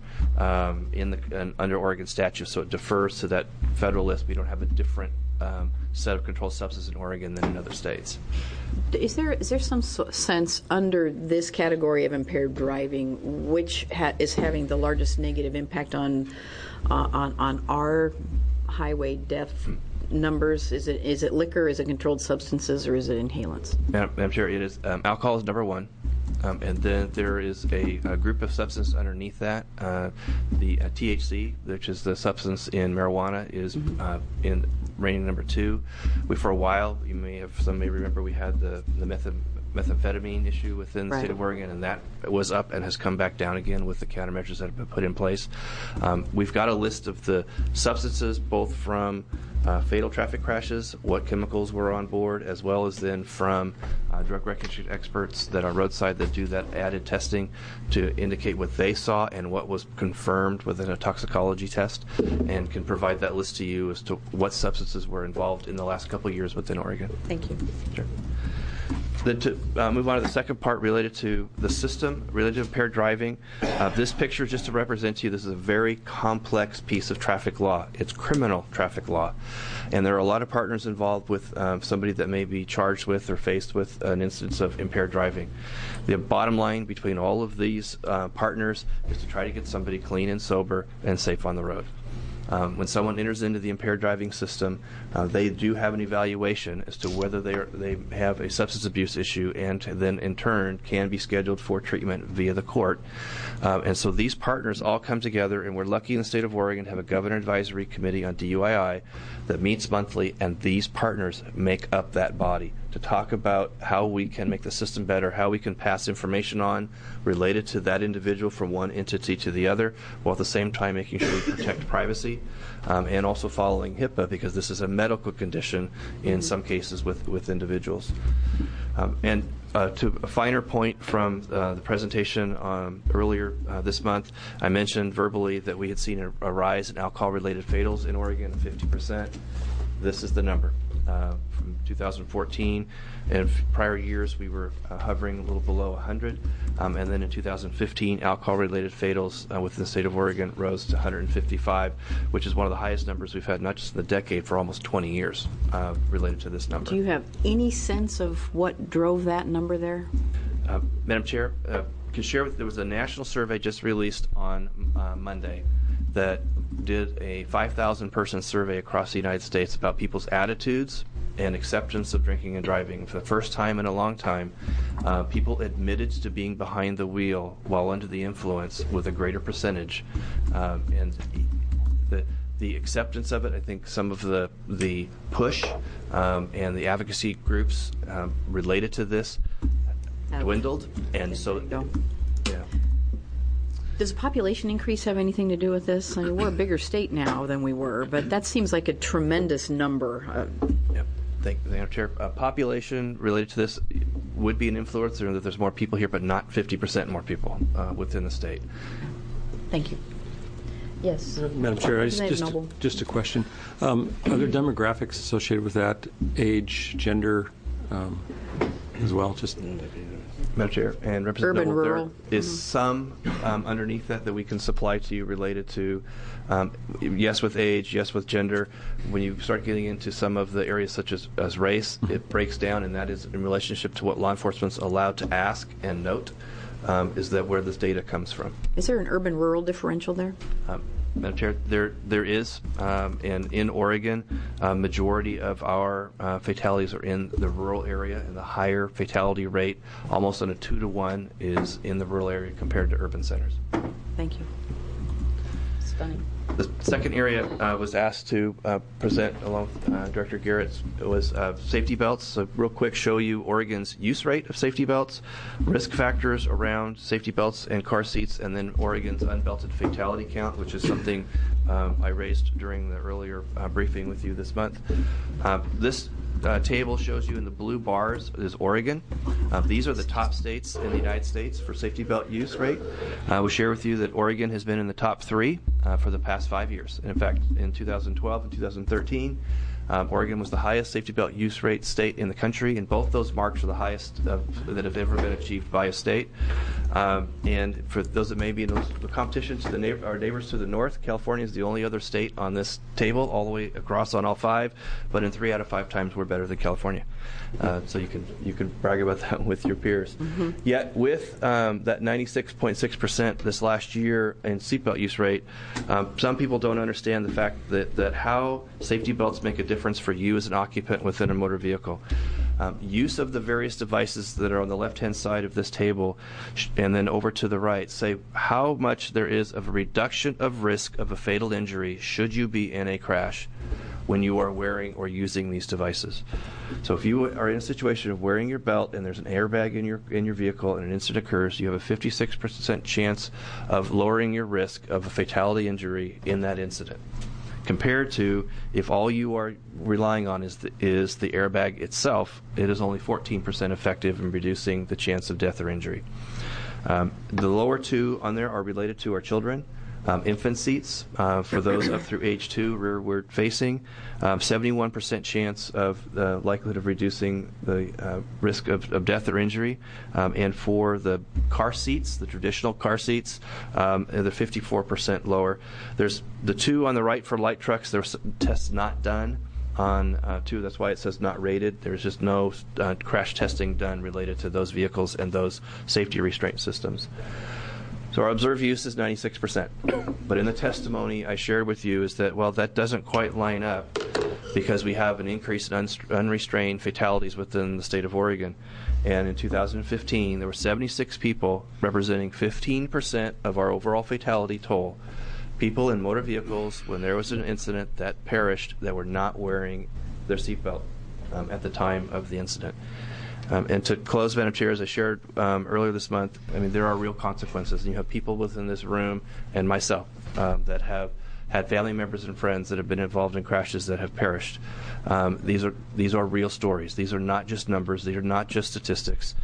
Speaker 4: under Oregon statute, so it defers to that federal list. We don't have a different set of controlled substances in Oregon than in other states.
Speaker 1: Is there some sense under this category of impaired driving which is having the largest negative impact on our highway death numbers? Is it liquor, is it controlled substances, or is it inhalants?
Speaker 4: Madam Chair, it is alcohol is number one. And then there is a group of substances underneath that. The THC, which is the substance in marijuana, is in ranking number two. For a while, some may remember, we had the methamphetamine issue within the
Speaker 1: Right.
Speaker 4: state of Oregon, and that was up and has come back down again with the countermeasures that have been put in place. We've got a list of the substances, both from fatal traffic crashes, what chemicals were on board, as well as then from drug recognition experts that are roadside that do that added testing to indicate what they saw and what was confirmed within a toxicology test, and can provide that list to you as to what substances were involved in the last couple of years within Oregon.
Speaker 1: Thank you.
Speaker 4: Sure. Then to move on to the second part related to the system, related to impaired driving. This picture, just to represent to you, this is a very complex piece of traffic law. It's criminal traffic law. And there are a lot of partners involved with somebody that may be charged with or faced with an instance of impaired driving. The bottom line between all of these partners is to try to get somebody clean and sober and safe on the road. When someone enters into the impaired driving system, they do have an evaluation as to whether they have a substance abuse issue, and then in turn can be scheduled for treatment via the court. And so these partners all come together, and we're lucky in the state of Oregon to have a governor advisory committee on DUII that meets monthly, and these partners make up that body to talk about how we can make the system better, how we can pass information on related to that individual from one entity to the other, while at the same time making sure we protect privacy, and also following HIPAA, because this is a medical condition in some cases with individuals. And to a finer point from the presentation earlier this month, I mentioned verbally that we had seen a rise in alcohol-related fatals in Oregon of 50%. This is the number. From 2014 and prior years, we were hovering a little below 100, and then in 2015, alcohol-related fatals within the state of Oregon rose to 155, which is one of the highest numbers we've had, not just in the decade, for almost 20 years related to this number.
Speaker 1: Do you have any sense of what drove that number there?
Speaker 4: Madam Chair, can share there was a national survey just released on Monday that did a 5,000-person survey across the United States about people's attitudes and acceptance of drinking and driving. For the first time in a long time, people admitted to being behind the wheel while under the influence with a greater percentage. And the acceptance of it, I think some of the push and the advocacy groups related to this dwindled. And so, yeah.
Speaker 1: Does the population increase have anything to do with this? I mean, we're a bigger state now than we were, but that seems like a tremendous number.
Speaker 4: Yep. Thank you, Madam Chair. Population related to this would be an influencer, that there's more people here, but not 50% more people within the state.
Speaker 1: Thank you. Yes.
Speaker 6: Madam Chair, just a question. Are there demographics associated with that? Age, gender, as well? Just
Speaker 4: Madam Chair and Representative
Speaker 1: Urban,
Speaker 4: Noble,
Speaker 1: rural.
Speaker 4: there is some underneath that we can supply to you related to, yes with age, yes with gender. When you start getting into some of the areas such as race, it breaks down, and that is in relationship to what law enforcement's allowed to ask and note, is that where this data comes from.
Speaker 1: Is there an urban-rural differential there?
Speaker 4: Madam Chair, there is, and in Oregon, majority of our fatalities are in the rural area, and the higher fatality rate, almost on a 2-to-1, is in the rural area compared to urban centers.
Speaker 1: Thank you. Stunning.
Speaker 4: The second area was asked to present along with Director Garrett was safety belts. So real quick, show you Oregon's use rate of safety belts, risk factors around safety belts and car seats, and then Oregon's unbelted fatality count, which is something I raised during the earlier briefing with you this month. This table shows you in the blue bars is Oregon. These are the top states in the United States for safety belt use rate. We'll share with you that Oregon has been in the top 3 for the past 5 years. And in fact, in 2012 and 2013, Oregon was the highest safety belt use rate state in the country, and both those marks are the highest that have ever been achieved by a state. And for those that may be in the competition to our neighbors to the north, California is the only other state on this table, all the way across on all 5. But in 3 out of 5 times, we're better than California. So you can brag about that with your peers. Mm-hmm. Yet with that 96.6% this last year in seatbelt use rate, some people don't understand the fact that how safety belts make a difference for you as an occupant within a motor vehicle. Use of the various devices that are on the left-hand side of this table and then over to the right say how much there is of a reduction of risk of a fatal injury should you be in a crash. when you are wearing or using these devices. So if you are in a situation of wearing your belt and there's an airbag in your vehicle and an incident occurs, you have a 56% chance of lowering your risk of a fatality injury in that incident, compared to if all you are relying on is the airbag itself. It is only 14% effective in reducing the chance of death or injury. The lower two on there are related to our children. Infant seats, for those up through age 2, rearward facing, 71% chance of the likelihood of reducing the risk of death or injury. And for the car seats, the traditional car seats, they're 54% lower. There's the two on the right for light trucks. There's tests not done on 2. That's why it says not rated. There's just no crash testing done related to those vehicles and those safety restraint systems. So our observed use is 96%. But in the testimony I shared with you is that, well, that doesn't quite line up because we have an increase in unrestrained fatalities within the state of Oregon. And in 2015, there were 76 people representing 15% of our overall fatality toll. People in motor vehicles, when there was an incident that perished, that were not wearing their seatbelt at the time of the incident. And to close, Madam Chair, as I shared earlier this month, I mean, there are real consequences. And you have people within this room and myself that have had family members and friends that have been involved in crashes that have perished. These are real stories. These are not just numbers. These are not just statistics.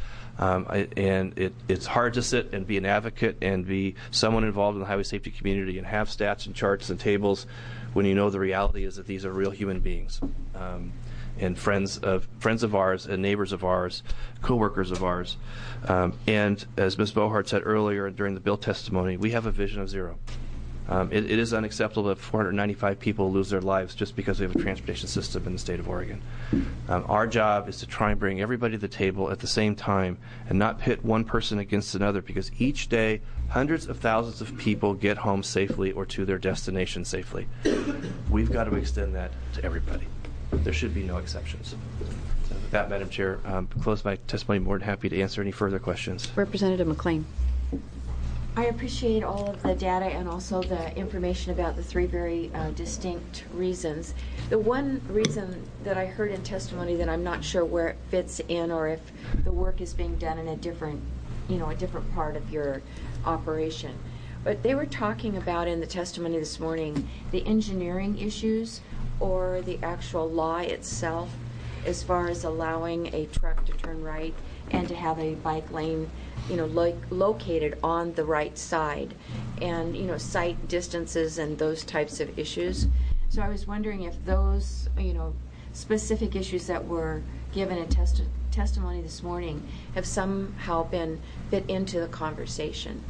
Speaker 4: It's hard to sit and be an advocate and be someone involved in the highway safety community and have stats and charts and tables when you know the reality is that these are real human beings. And friends of ours and neighbors of ours, co-workers of ours. And as Ms. Bohart said earlier during the bill testimony, we have a vision of zero. It is unacceptable that 495 people lose their lives just because we have a transportation system in the state of Oregon. Our job is to try and bring everybody to the table at the same time and not pit one person against another, because each day hundreds of thousands of people get home safely or to their destination safely. We've got to extend that to everybody. There should be no exceptions. So with that, Madam Chair, close my testimony. More than happy to answer any further questions.
Speaker 1: Representative McLean.
Speaker 7: I appreciate all of the data and also the information about the 3 very distinct reasons. The one reason that I heard in testimony that I'm not sure where it fits in, or if the work is being done in a different part of your operation. But they were talking about in the testimony this morning the engineering issues or the actual law itself as far as allowing a truck to turn right and to have a bike lane located on the right side, and sight distances and those types of issues. So I was wondering if those specific issues that were given in testimony this morning have somehow been fit into the conversation.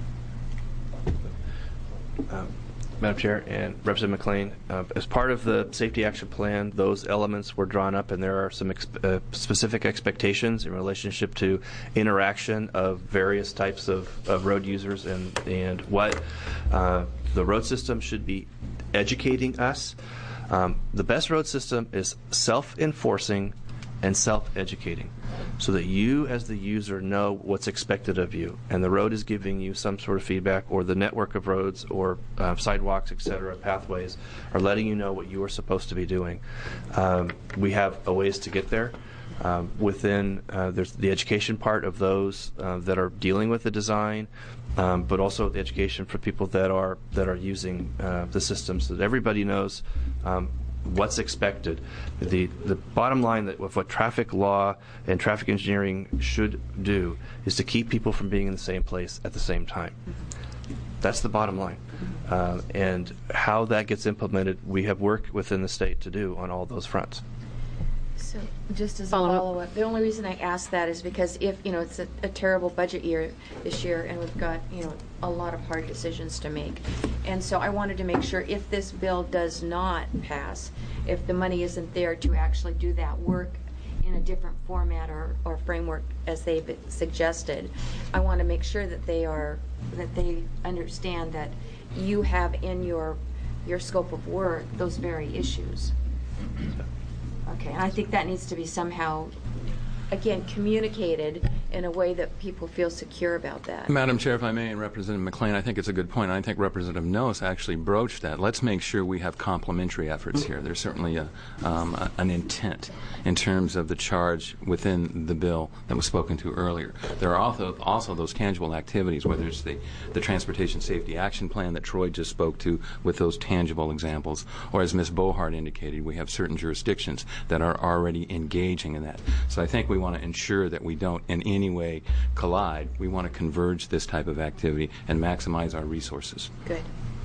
Speaker 4: Madam Chair and Representative McLean, as part of the safety action plan, those elements were drawn up, and there are some specific expectations in relationship to interaction of various types of road users and what the road system should be educating us. The best road system is self-enforcing and self-educating, so that you as the user know what's expected of you, and the road is giving you some sort of feedback, or the network of roads or sidewalks, etc., pathways are letting you know what you are supposed to be doing. We have a ways to get there. Within there's the education part of those that are dealing with the design, but also the education for people that are using the system, so that everybody knows what's expected. The bottom line of what traffic law and traffic engineering should do is to keep people from being in the same place at the same time. That's the bottom line. And how that gets implemented, we have work within the state to do on all those fronts.
Speaker 7: So just as a follow-up, the only reason I ask that is because if, it's a terrible budget year this year, and we've got, a lot of hard decisions to make. And so I wanted to make sure if this bill does not pass, if the money isn't there to actually do that work in a different format or framework as they've suggested, I want to make sure that they understand that you have in your scope of work those very issues. Okay, and I think that needs to be somehow, again, communicated in a way that people feel secure about that.
Speaker 19: Madam Chair, if I may, and Representative McLean, I think it's a good point. I think Representative Noss actually broached that. Let's make sure we have complementary efforts here. There's certainly an intent in terms of the charge within the bill that was spoken to earlier. There are also those tangible activities, whether it's the Transportation Safety Action Plan that Troy just spoke to with those tangible examples, or as Ms. Bohart indicated, we have certain jurisdictions that are already engaging in that. So I think we want to ensure that we don't in any way collide. We want to converge this type of activity and maximize our resources.
Speaker 7: Good.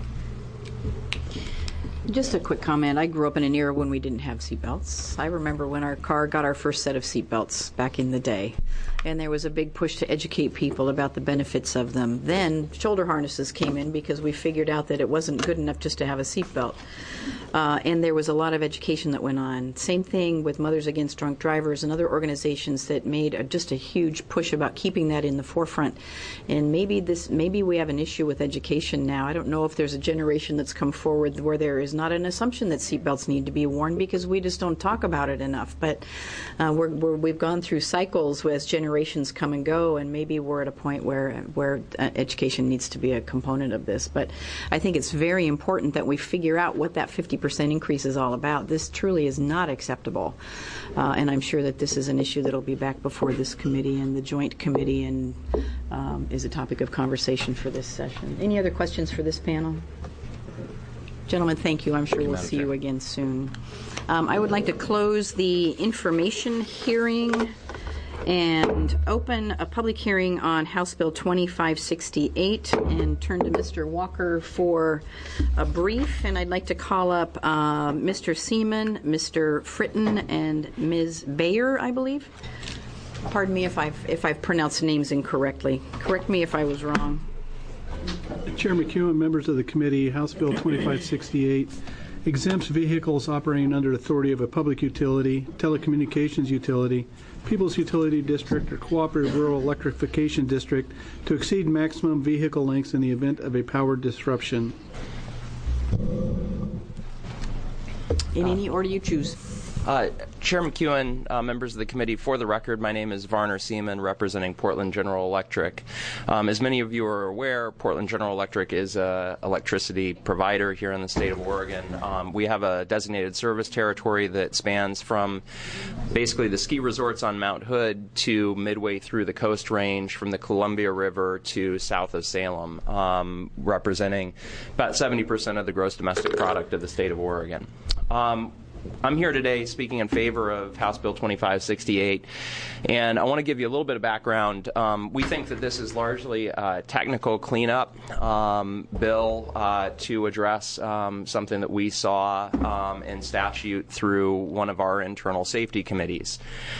Speaker 1: Just a quick comment. I grew up in an era when we didn't have seatbelts. I remember when our car got our first set of seatbelts back in the day, and there was a big push to educate people about the benefits of them. Then shoulder harnesses came in because we figured out that it wasn't good enough just to have a seatbelt. And there was a lot of education that went on. Same thing with Mothers Against Drunk Drivers and other organizations that made just a huge push about keeping that in the forefront. And maybe we have an issue with education now. I don't know if there's a generation that's come forward where there is not an assumption that seatbelts need to be worn because we just don't talk about it enough. But we've gone through cycles as generations come and go, and maybe we're at a point where education needs to be a component of this. But I think it's very important that we figure out what that 50% increase is all about. This truly is not acceptable. And I'm sure that this is an issue that will be back before this committee and the joint committee and is a topic of conversation for this session. Any other questions for this panel? Gentlemen, thank you. I'm sure we'll see you again soon. I would like to close the information hearing and open a public hearing on House Bill 2568 and turn to Mr. Walker for a brief. And I'd like to call up Mr. Seaman, Mr. Fritton, and Ms. Bayer, I believe. Pardon me if I've pronounced names incorrectly. Correct me if I was wrong.
Speaker 5: Chair McEwen, members of the committee, House Bill 2568 exempts vehicles operating under authority of a public utility, telecommunications utility, People's Utility District, or Cooperative Rural Electrification District to exceed maximum vehicle lengths in the event of a power disruption.
Speaker 1: In any order you choose.
Speaker 8: Chair McEwen, members of the committee, for the record, my name is Varner Seaman, representing Portland General Electric. As many of you are aware, Portland General Electric is an electricity provider here in the state of Oregon. We have a designated service territory that spans from basically the ski resorts on Mount Hood to midway through the Coast Range, from the Columbia River to south of Salem, representing about 70% of the gross domestic product of the state of Oregon. I'm here today speaking in favor of House Bill 2568, and I want to give you a little bit of background. We think that this is largely a technical cleanup bill to address something that we saw in statute through one of our internal safety committees.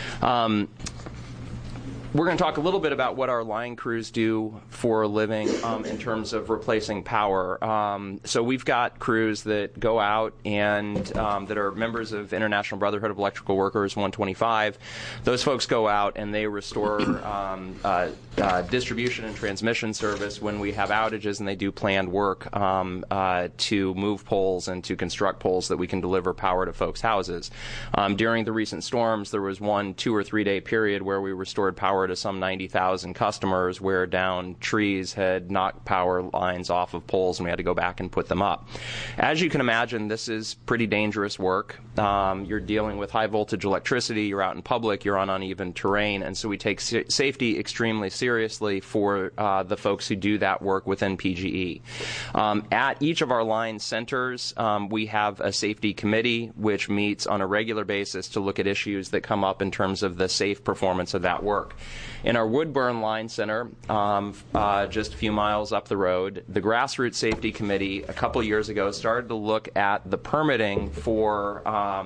Speaker 8: We're going to talk a little bit about what our line crews do for a living in terms of replacing power. So we've got crews that go out and that are members of International Brotherhood of Electrical Workers 125. Those folks go out and they restore distribution and transmission service when we have outages, and they do planned work to move poles and to construct poles that we can deliver power to folks' houses. During the recent storms, there was one 2 or 3 day period where we restored power to some 90,000 customers, where downed trees had knocked power lines off of poles and we had to go back and put them up. As you can imagine, this is pretty dangerous work. You're dealing with high voltage electricity, you're out in public, you're on uneven terrain, and so we take safety extremely seriously for the folks who do that work within PGE. At each of our line centers, we have a safety committee which meets on a regular basis to look at issues that come up in terms of the safe performance of that work. In our Woodburn Line Center, just a few miles up the road, the Grassroots Safety Committee a couple years ago started to look at the permitting for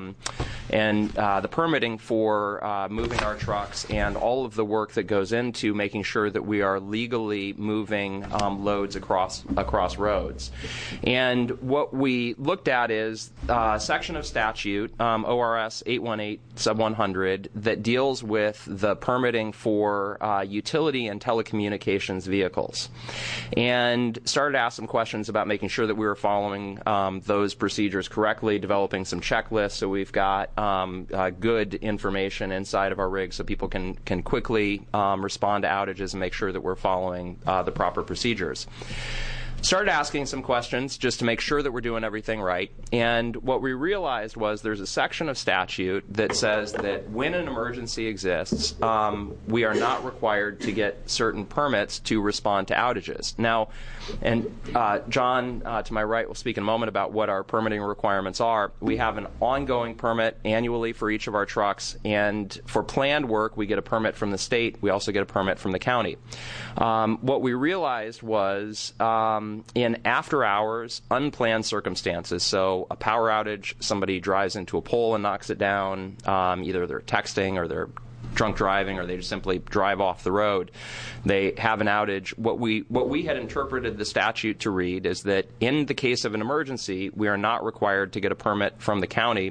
Speaker 8: moving our trucks and all of the work that goes into making sure that we are legally moving loads across roads. And what we looked at is a section of statute, ORS 818 sub 100, that deals with the permitting for utility and telecommunications vehicles, and started to ask some questions about making sure that we were following those procedures correctly, developing some checklists. So we've got good information inside of our rigs so people can quickly respond to outages and make sure that we're following the proper procedures. Started asking some questions just to make sure that we're doing everything right. And what we realized was there's a section of statute that says that when an emergency exists, we are not required to get certain permits to respond to outages. Now, and John, to my right, will speak in a moment about what our permitting requirements are. We have an ongoing permit annually for each of our trucks, and for planned work, we get a permit from the state. We also get a permit from the county. What we realized was in after-hours, unplanned circumstances, so a power outage, somebody drives into a pole and knocks it down, either they're texting or they're drunk driving, or they just simply drive off the road. They have an outage. What we had interpreted the statute to read is that in the case of an emergency, we are not required to get a permit from the county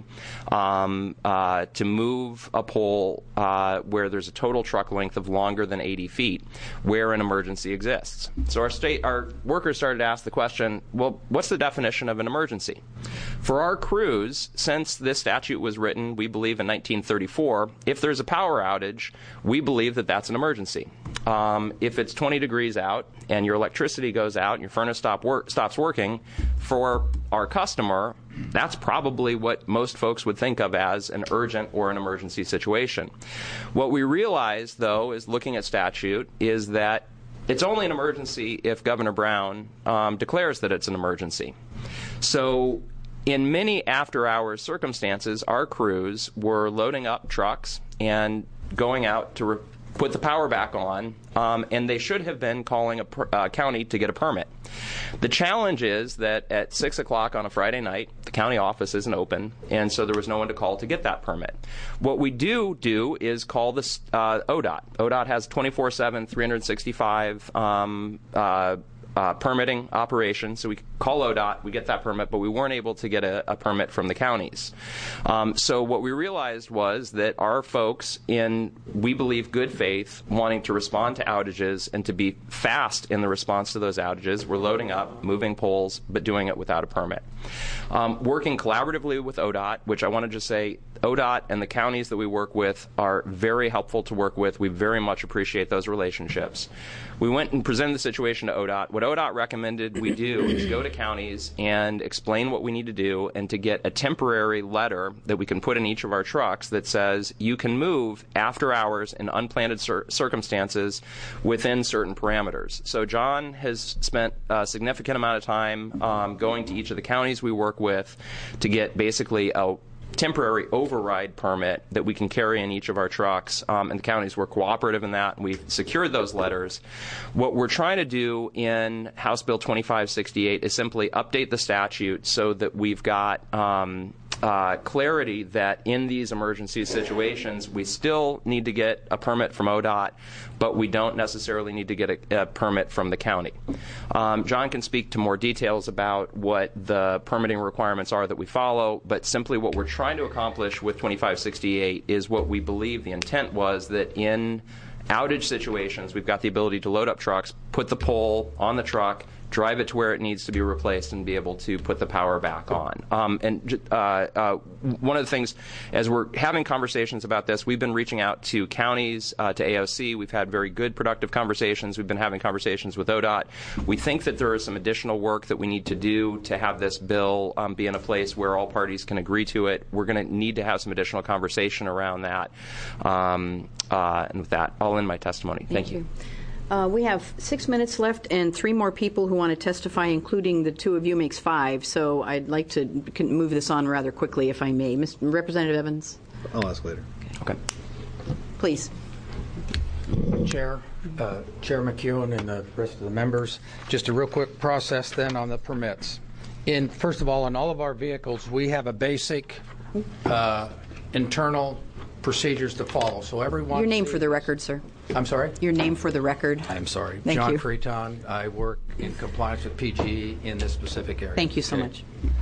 Speaker 8: to move a pole where there's a total truck length of longer than 80 feet, where an emergency exists. So our workers started to ask the question, well, what's the definition of an emergency? For our crews, since this statute was written, we believe in 1934, if there's a power outage, we believe that that's an emergency. If it's 20 degrees out and your electricity goes out and your furnace stops working, for our customer, that's probably what most folks would think of as an urgent or an emergency situation. What we realized, though, is looking at statute, is that it's only an emergency if Governor Brown declares that it's an emergency. So in many after-hours circumstances, our crews were loading up trucks and going out to put the power back on, and they should have been calling a county to get a permit. The challenge is that at 6 o'clock on a Friday night, the county office isn't open, and so there was no one to call to get that permit. What we do is call this ODOT. ODOT has 24/7, 365 permitting operation, so we call ODOT, we get that permit, but we weren't able to get a permit from the counties. So what we realized was that our folks, in, we believe, good faith, wanting to respond to outages and to be fast in the response to those outages, were loading up, moving poles, but doing it without a permit. Working collaboratively with ODOT, which I want to just say, ODOT and the counties that we work with are very helpful to work with. We very much appreciate those relationships. We went and presented the situation to ODOT. What ODOT recommended we do is go to counties and explain what we need to do, and to get a temporary letter that we can put in each of our trucks that says you can move after hours in unplanned circumstances within certain parameters. So John has spent a significant amount of time going to each of the counties we work with to get basically a temporary override permit that we can carry in each of our trucks, and the counties were cooperative in that, and we've secured those letters. What we're trying to do in House Bill 2568 is simply update the statute so that we've got clarity that in these emergency situations we still need to get a permit from ODOT, but we don't necessarily need to get a permit from the county. John can speak to more details about what the permitting requirements are that we follow, but simply what we're trying to accomplish with 2568 is what we believe the intent was, that in outage situations we've got the ability to load up trucks, put the pole on the truck, drive it to where it needs to be replaced, and be able to put the power back on. One of the things, as we're having conversations about this, we've been reaching out to counties, to AOC. We've had very good, productive conversations. We've been having conversations with ODOT. We think that there is some additional work that we need to do to have this bill be in a place where all parties can agree to it. We're going to need to have some additional conversation around that. And with that, I'll end my testimony. Thank you.
Speaker 1: We have 6 minutes left and 3 more people who want to testify, including the two of you, makes 5. So I'd like to move this on rather quickly, if I may. Representative Evans?
Speaker 22: I'll ask later.
Speaker 1: Okay. Please.
Speaker 9: Chair McEwen and the rest of the members, just a real quick process then on the permits. First of all, in all of our vehicles, we have a basic internal procedures to follow. So everyone.
Speaker 1: Your name for the record, sir.
Speaker 9: I'm sorry?
Speaker 1: Your name for the record.
Speaker 9: I'm sorry.
Speaker 1: Thank
Speaker 9: John
Speaker 1: you.
Speaker 9: Freeton. I work in compliance with PGE in this specific area.
Speaker 1: Thank you so much.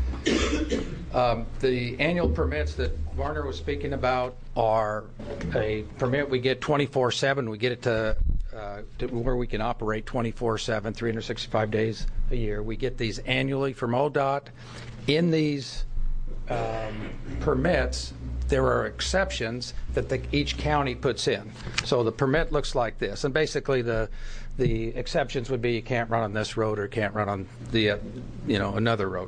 Speaker 9: The annual permits that Varner was speaking about are a permit we get 24/7. We get it to where we can operate 24/7, 365 days a year. We get these annually from ODOT. In these permits, there are exceptions that each county puts in. So the permit looks like this, and basically the exceptions would be you can't run on this road or can't run on the another road.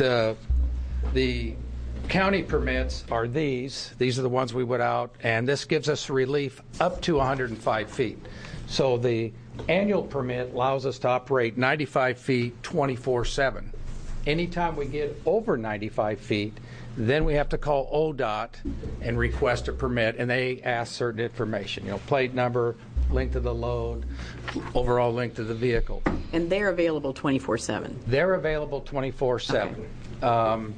Speaker 9: The county permits are these. These are the ones we put out, and this gives us relief up to 105 feet. So the annual permit allows us to operate 95 feet 24/7. Anytime we get over 95 feet, then we have to call ODOT and request a permit, and they ask certain information, plate number, length of the load, overall length of the vehicle.
Speaker 1: And they're available 24/7.
Speaker 9: They're available 24/7. Okay.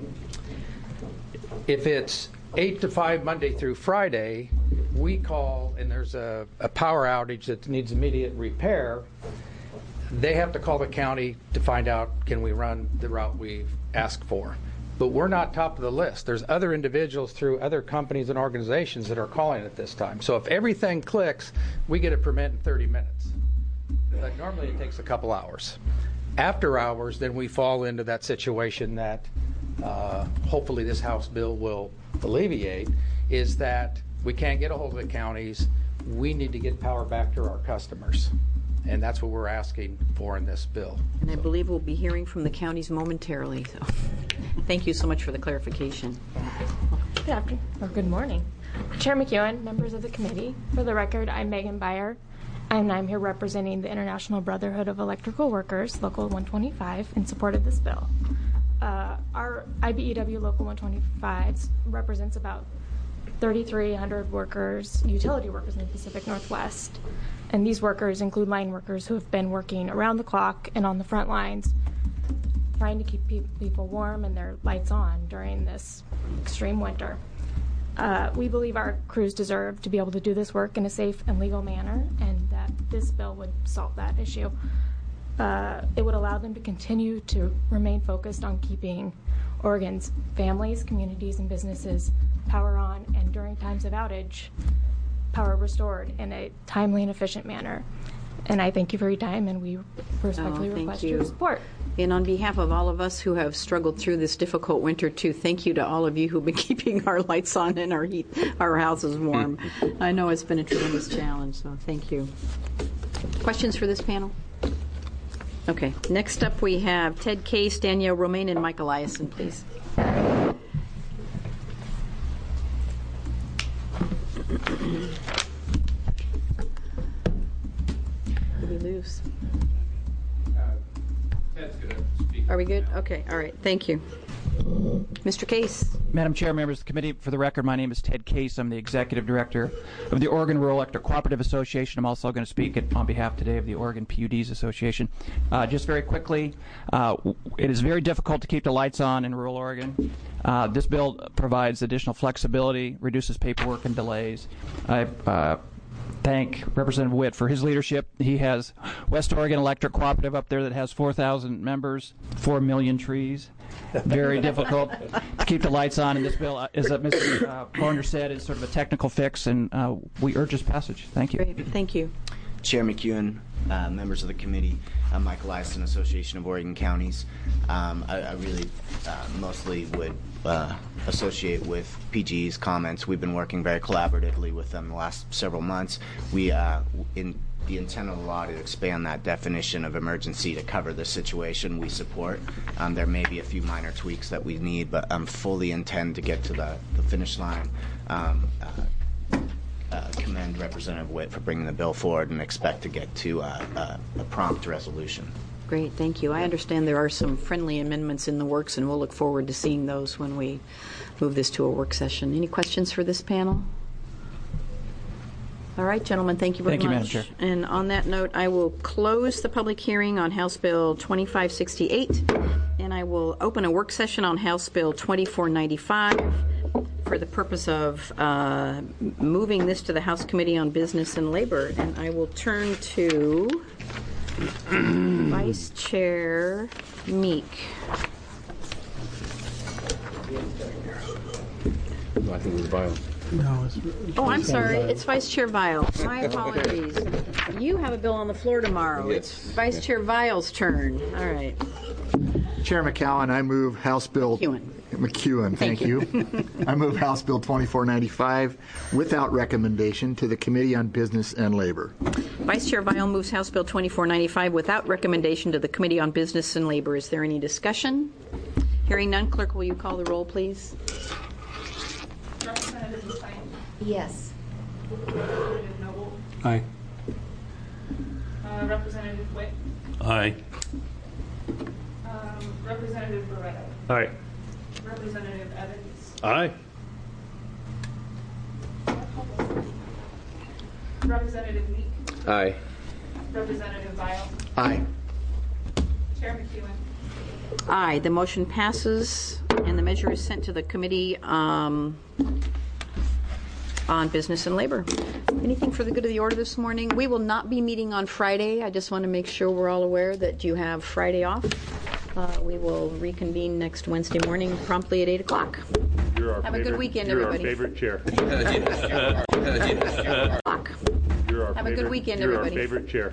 Speaker 9: If it's 8 to 5 Monday through Friday, we call and there's a power outage that needs immediate repair, they have to call the county to find out, can we run the route we've asked for? But we're not top of the list. There's other individuals through other companies and organizations that are calling at this time. So if everything clicks, we get a permit in 30 minutes. But normally it takes a couple hours. After hours, then we fall into that situation that hopefully this House bill will alleviate, is that we can't get a hold of the counties. We need to get power back to our customers. And that's what we're asking for in this bill.
Speaker 1: And I believe we'll be hearing from the counties momentarily. So thank you so much for the clarification.
Speaker 13: Good afternoon, or good morning. Chair McEwen, members of the committee. For the record, I'm Megan Beyer, and I'm here representing the International Brotherhood of Electrical Workers, Local 125, in support of this bill. Our IBEW Local 125 represents about 3,300 workers, utility workers in the Pacific Northwest. And these workers include line workers who have been working around the clock and on the front lines, trying to keep people warm and their lights on during this extreme winter. We believe our crews deserve to be able to do this work in a safe and legal manner, and that this bill would solve that issue. It would allow them to continue to remain focused on keeping Oregon's families, communities, and businesses power on, and during times of outage, power restored in a timely and efficient manner. And I thank you for your time, and we respectfully request your support.
Speaker 1: And on behalf of all of us who have struggled through this difficult winter, too, thank you to all of you who've been keeping our lights on and our houses warm. I know it's been a tremendous challenge, so thank you. Questions for this panel? Okay. Next up, we have Ted Case, Danielle Romaine, and Mike Eliason, please. Did we lose?
Speaker 10: Ted's going to speak.
Speaker 1: Are we good? Okay. All right. Thank you. Mr. Case.
Speaker 10: Madam Chair, members of the committee, for the record, my name is Ted Case. I'm the Executive Director of the Oregon Rural Electric Cooperative Association. I'm also going to speak on behalf today of the Oregon PUDs Association. Just very quickly, it is very difficult to keep the lights on in rural Oregon. This bill provides additional flexibility, reduces paperwork and delays. I thank Representative Witt for his leadership. He has West Oregon Electric Cooperative up there that has 4,000 members, 4 million trees. Very difficult to keep the lights on, and this bill, as Mr. Varner said, is sort of a technical fix, and we urge its passage. Thank you.
Speaker 1: Great. Thank you.
Speaker 17: Chair McEwen, members of the committee, I'm Michael Eliason, Association of Oregon Counties. I really mostly would associate with PG's comments. We've been working very collaboratively with them the last several months. We, in the intent of the law to expand that definition of emergency to cover the situation we support. There may be a few minor tweaks that we need, but fully intend to get to the finish line. Commend Representative Witt for bringing the bill forward and expect to get to a prompt resolution.
Speaker 1: Great, thank you. I understand there are some friendly amendments in the works, and we'll look forward to seeing those when we move this to a work session. Any questions for this panel? All right, gentlemen, thank you very much.
Speaker 10: Madam Chair.
Speaker 1: And on that note, I will close the public hearing on House Bill 2568, and I will open a work session on House Bill 2495 for the purpose of moving this to the House Committee on Business and Labor. And I will turn to Vice Chair Meek.
Speaker 23: I think it was Vial.
Speaker 5: No,
Speaker 1: Oh, I'm sorry. It's Vice Chair Vial. My apologies. You have a bill on the floor tomorrow.
Speaker 23: Yes.
Speaker 1: It's Vice Chair Vial's turn. All right.
Speaker 2: Chair McCowan, I move House Bill McEwen. Thank you. I move House Bill 2495 without recommendation to the Committee on Business and Labor.
Speaker 1: Vice Chair Vial moves House Bill 2495 without recommendation to the Committee on Business and Labor. Is there any discussion? Hearing none, clerk, will you call the roll, please?
Speaker 11: Representative Hussain.
Speaker 7: Yes.
Speaker 11: Representative Noble.
Speaker 6: Aye.
Speaker 11: Representative Witt.
Speaker 3: Aye.
Speaker 11: Representative Barretta.
Speaker 3: Aye.
Speaker 11: Representative Evans.
Speaker 3: Aye.
Speaker 11: Representative Meek.
Speaker 23: Aye.
Speaker 11: Representative Vial.
Speaker 2: Aye.
Speaker 11: Chair McEwen.
Speaker 1: Aye. The motion passes, and the measure is sent to the Committee on Business and Labor. Anything for the good of the order this morning? We will not be meeting on Friday. I just want to make sure we're all aware that you have Friday off. We will reconvene next Wednesday morning promptly at 8 o'clock. Have a good weekend, everybody.
Speaker 3: You're our favorite chair.
Speaker 1: Have a good weekend, everybody.
Speaker 3: You're our favorite chair.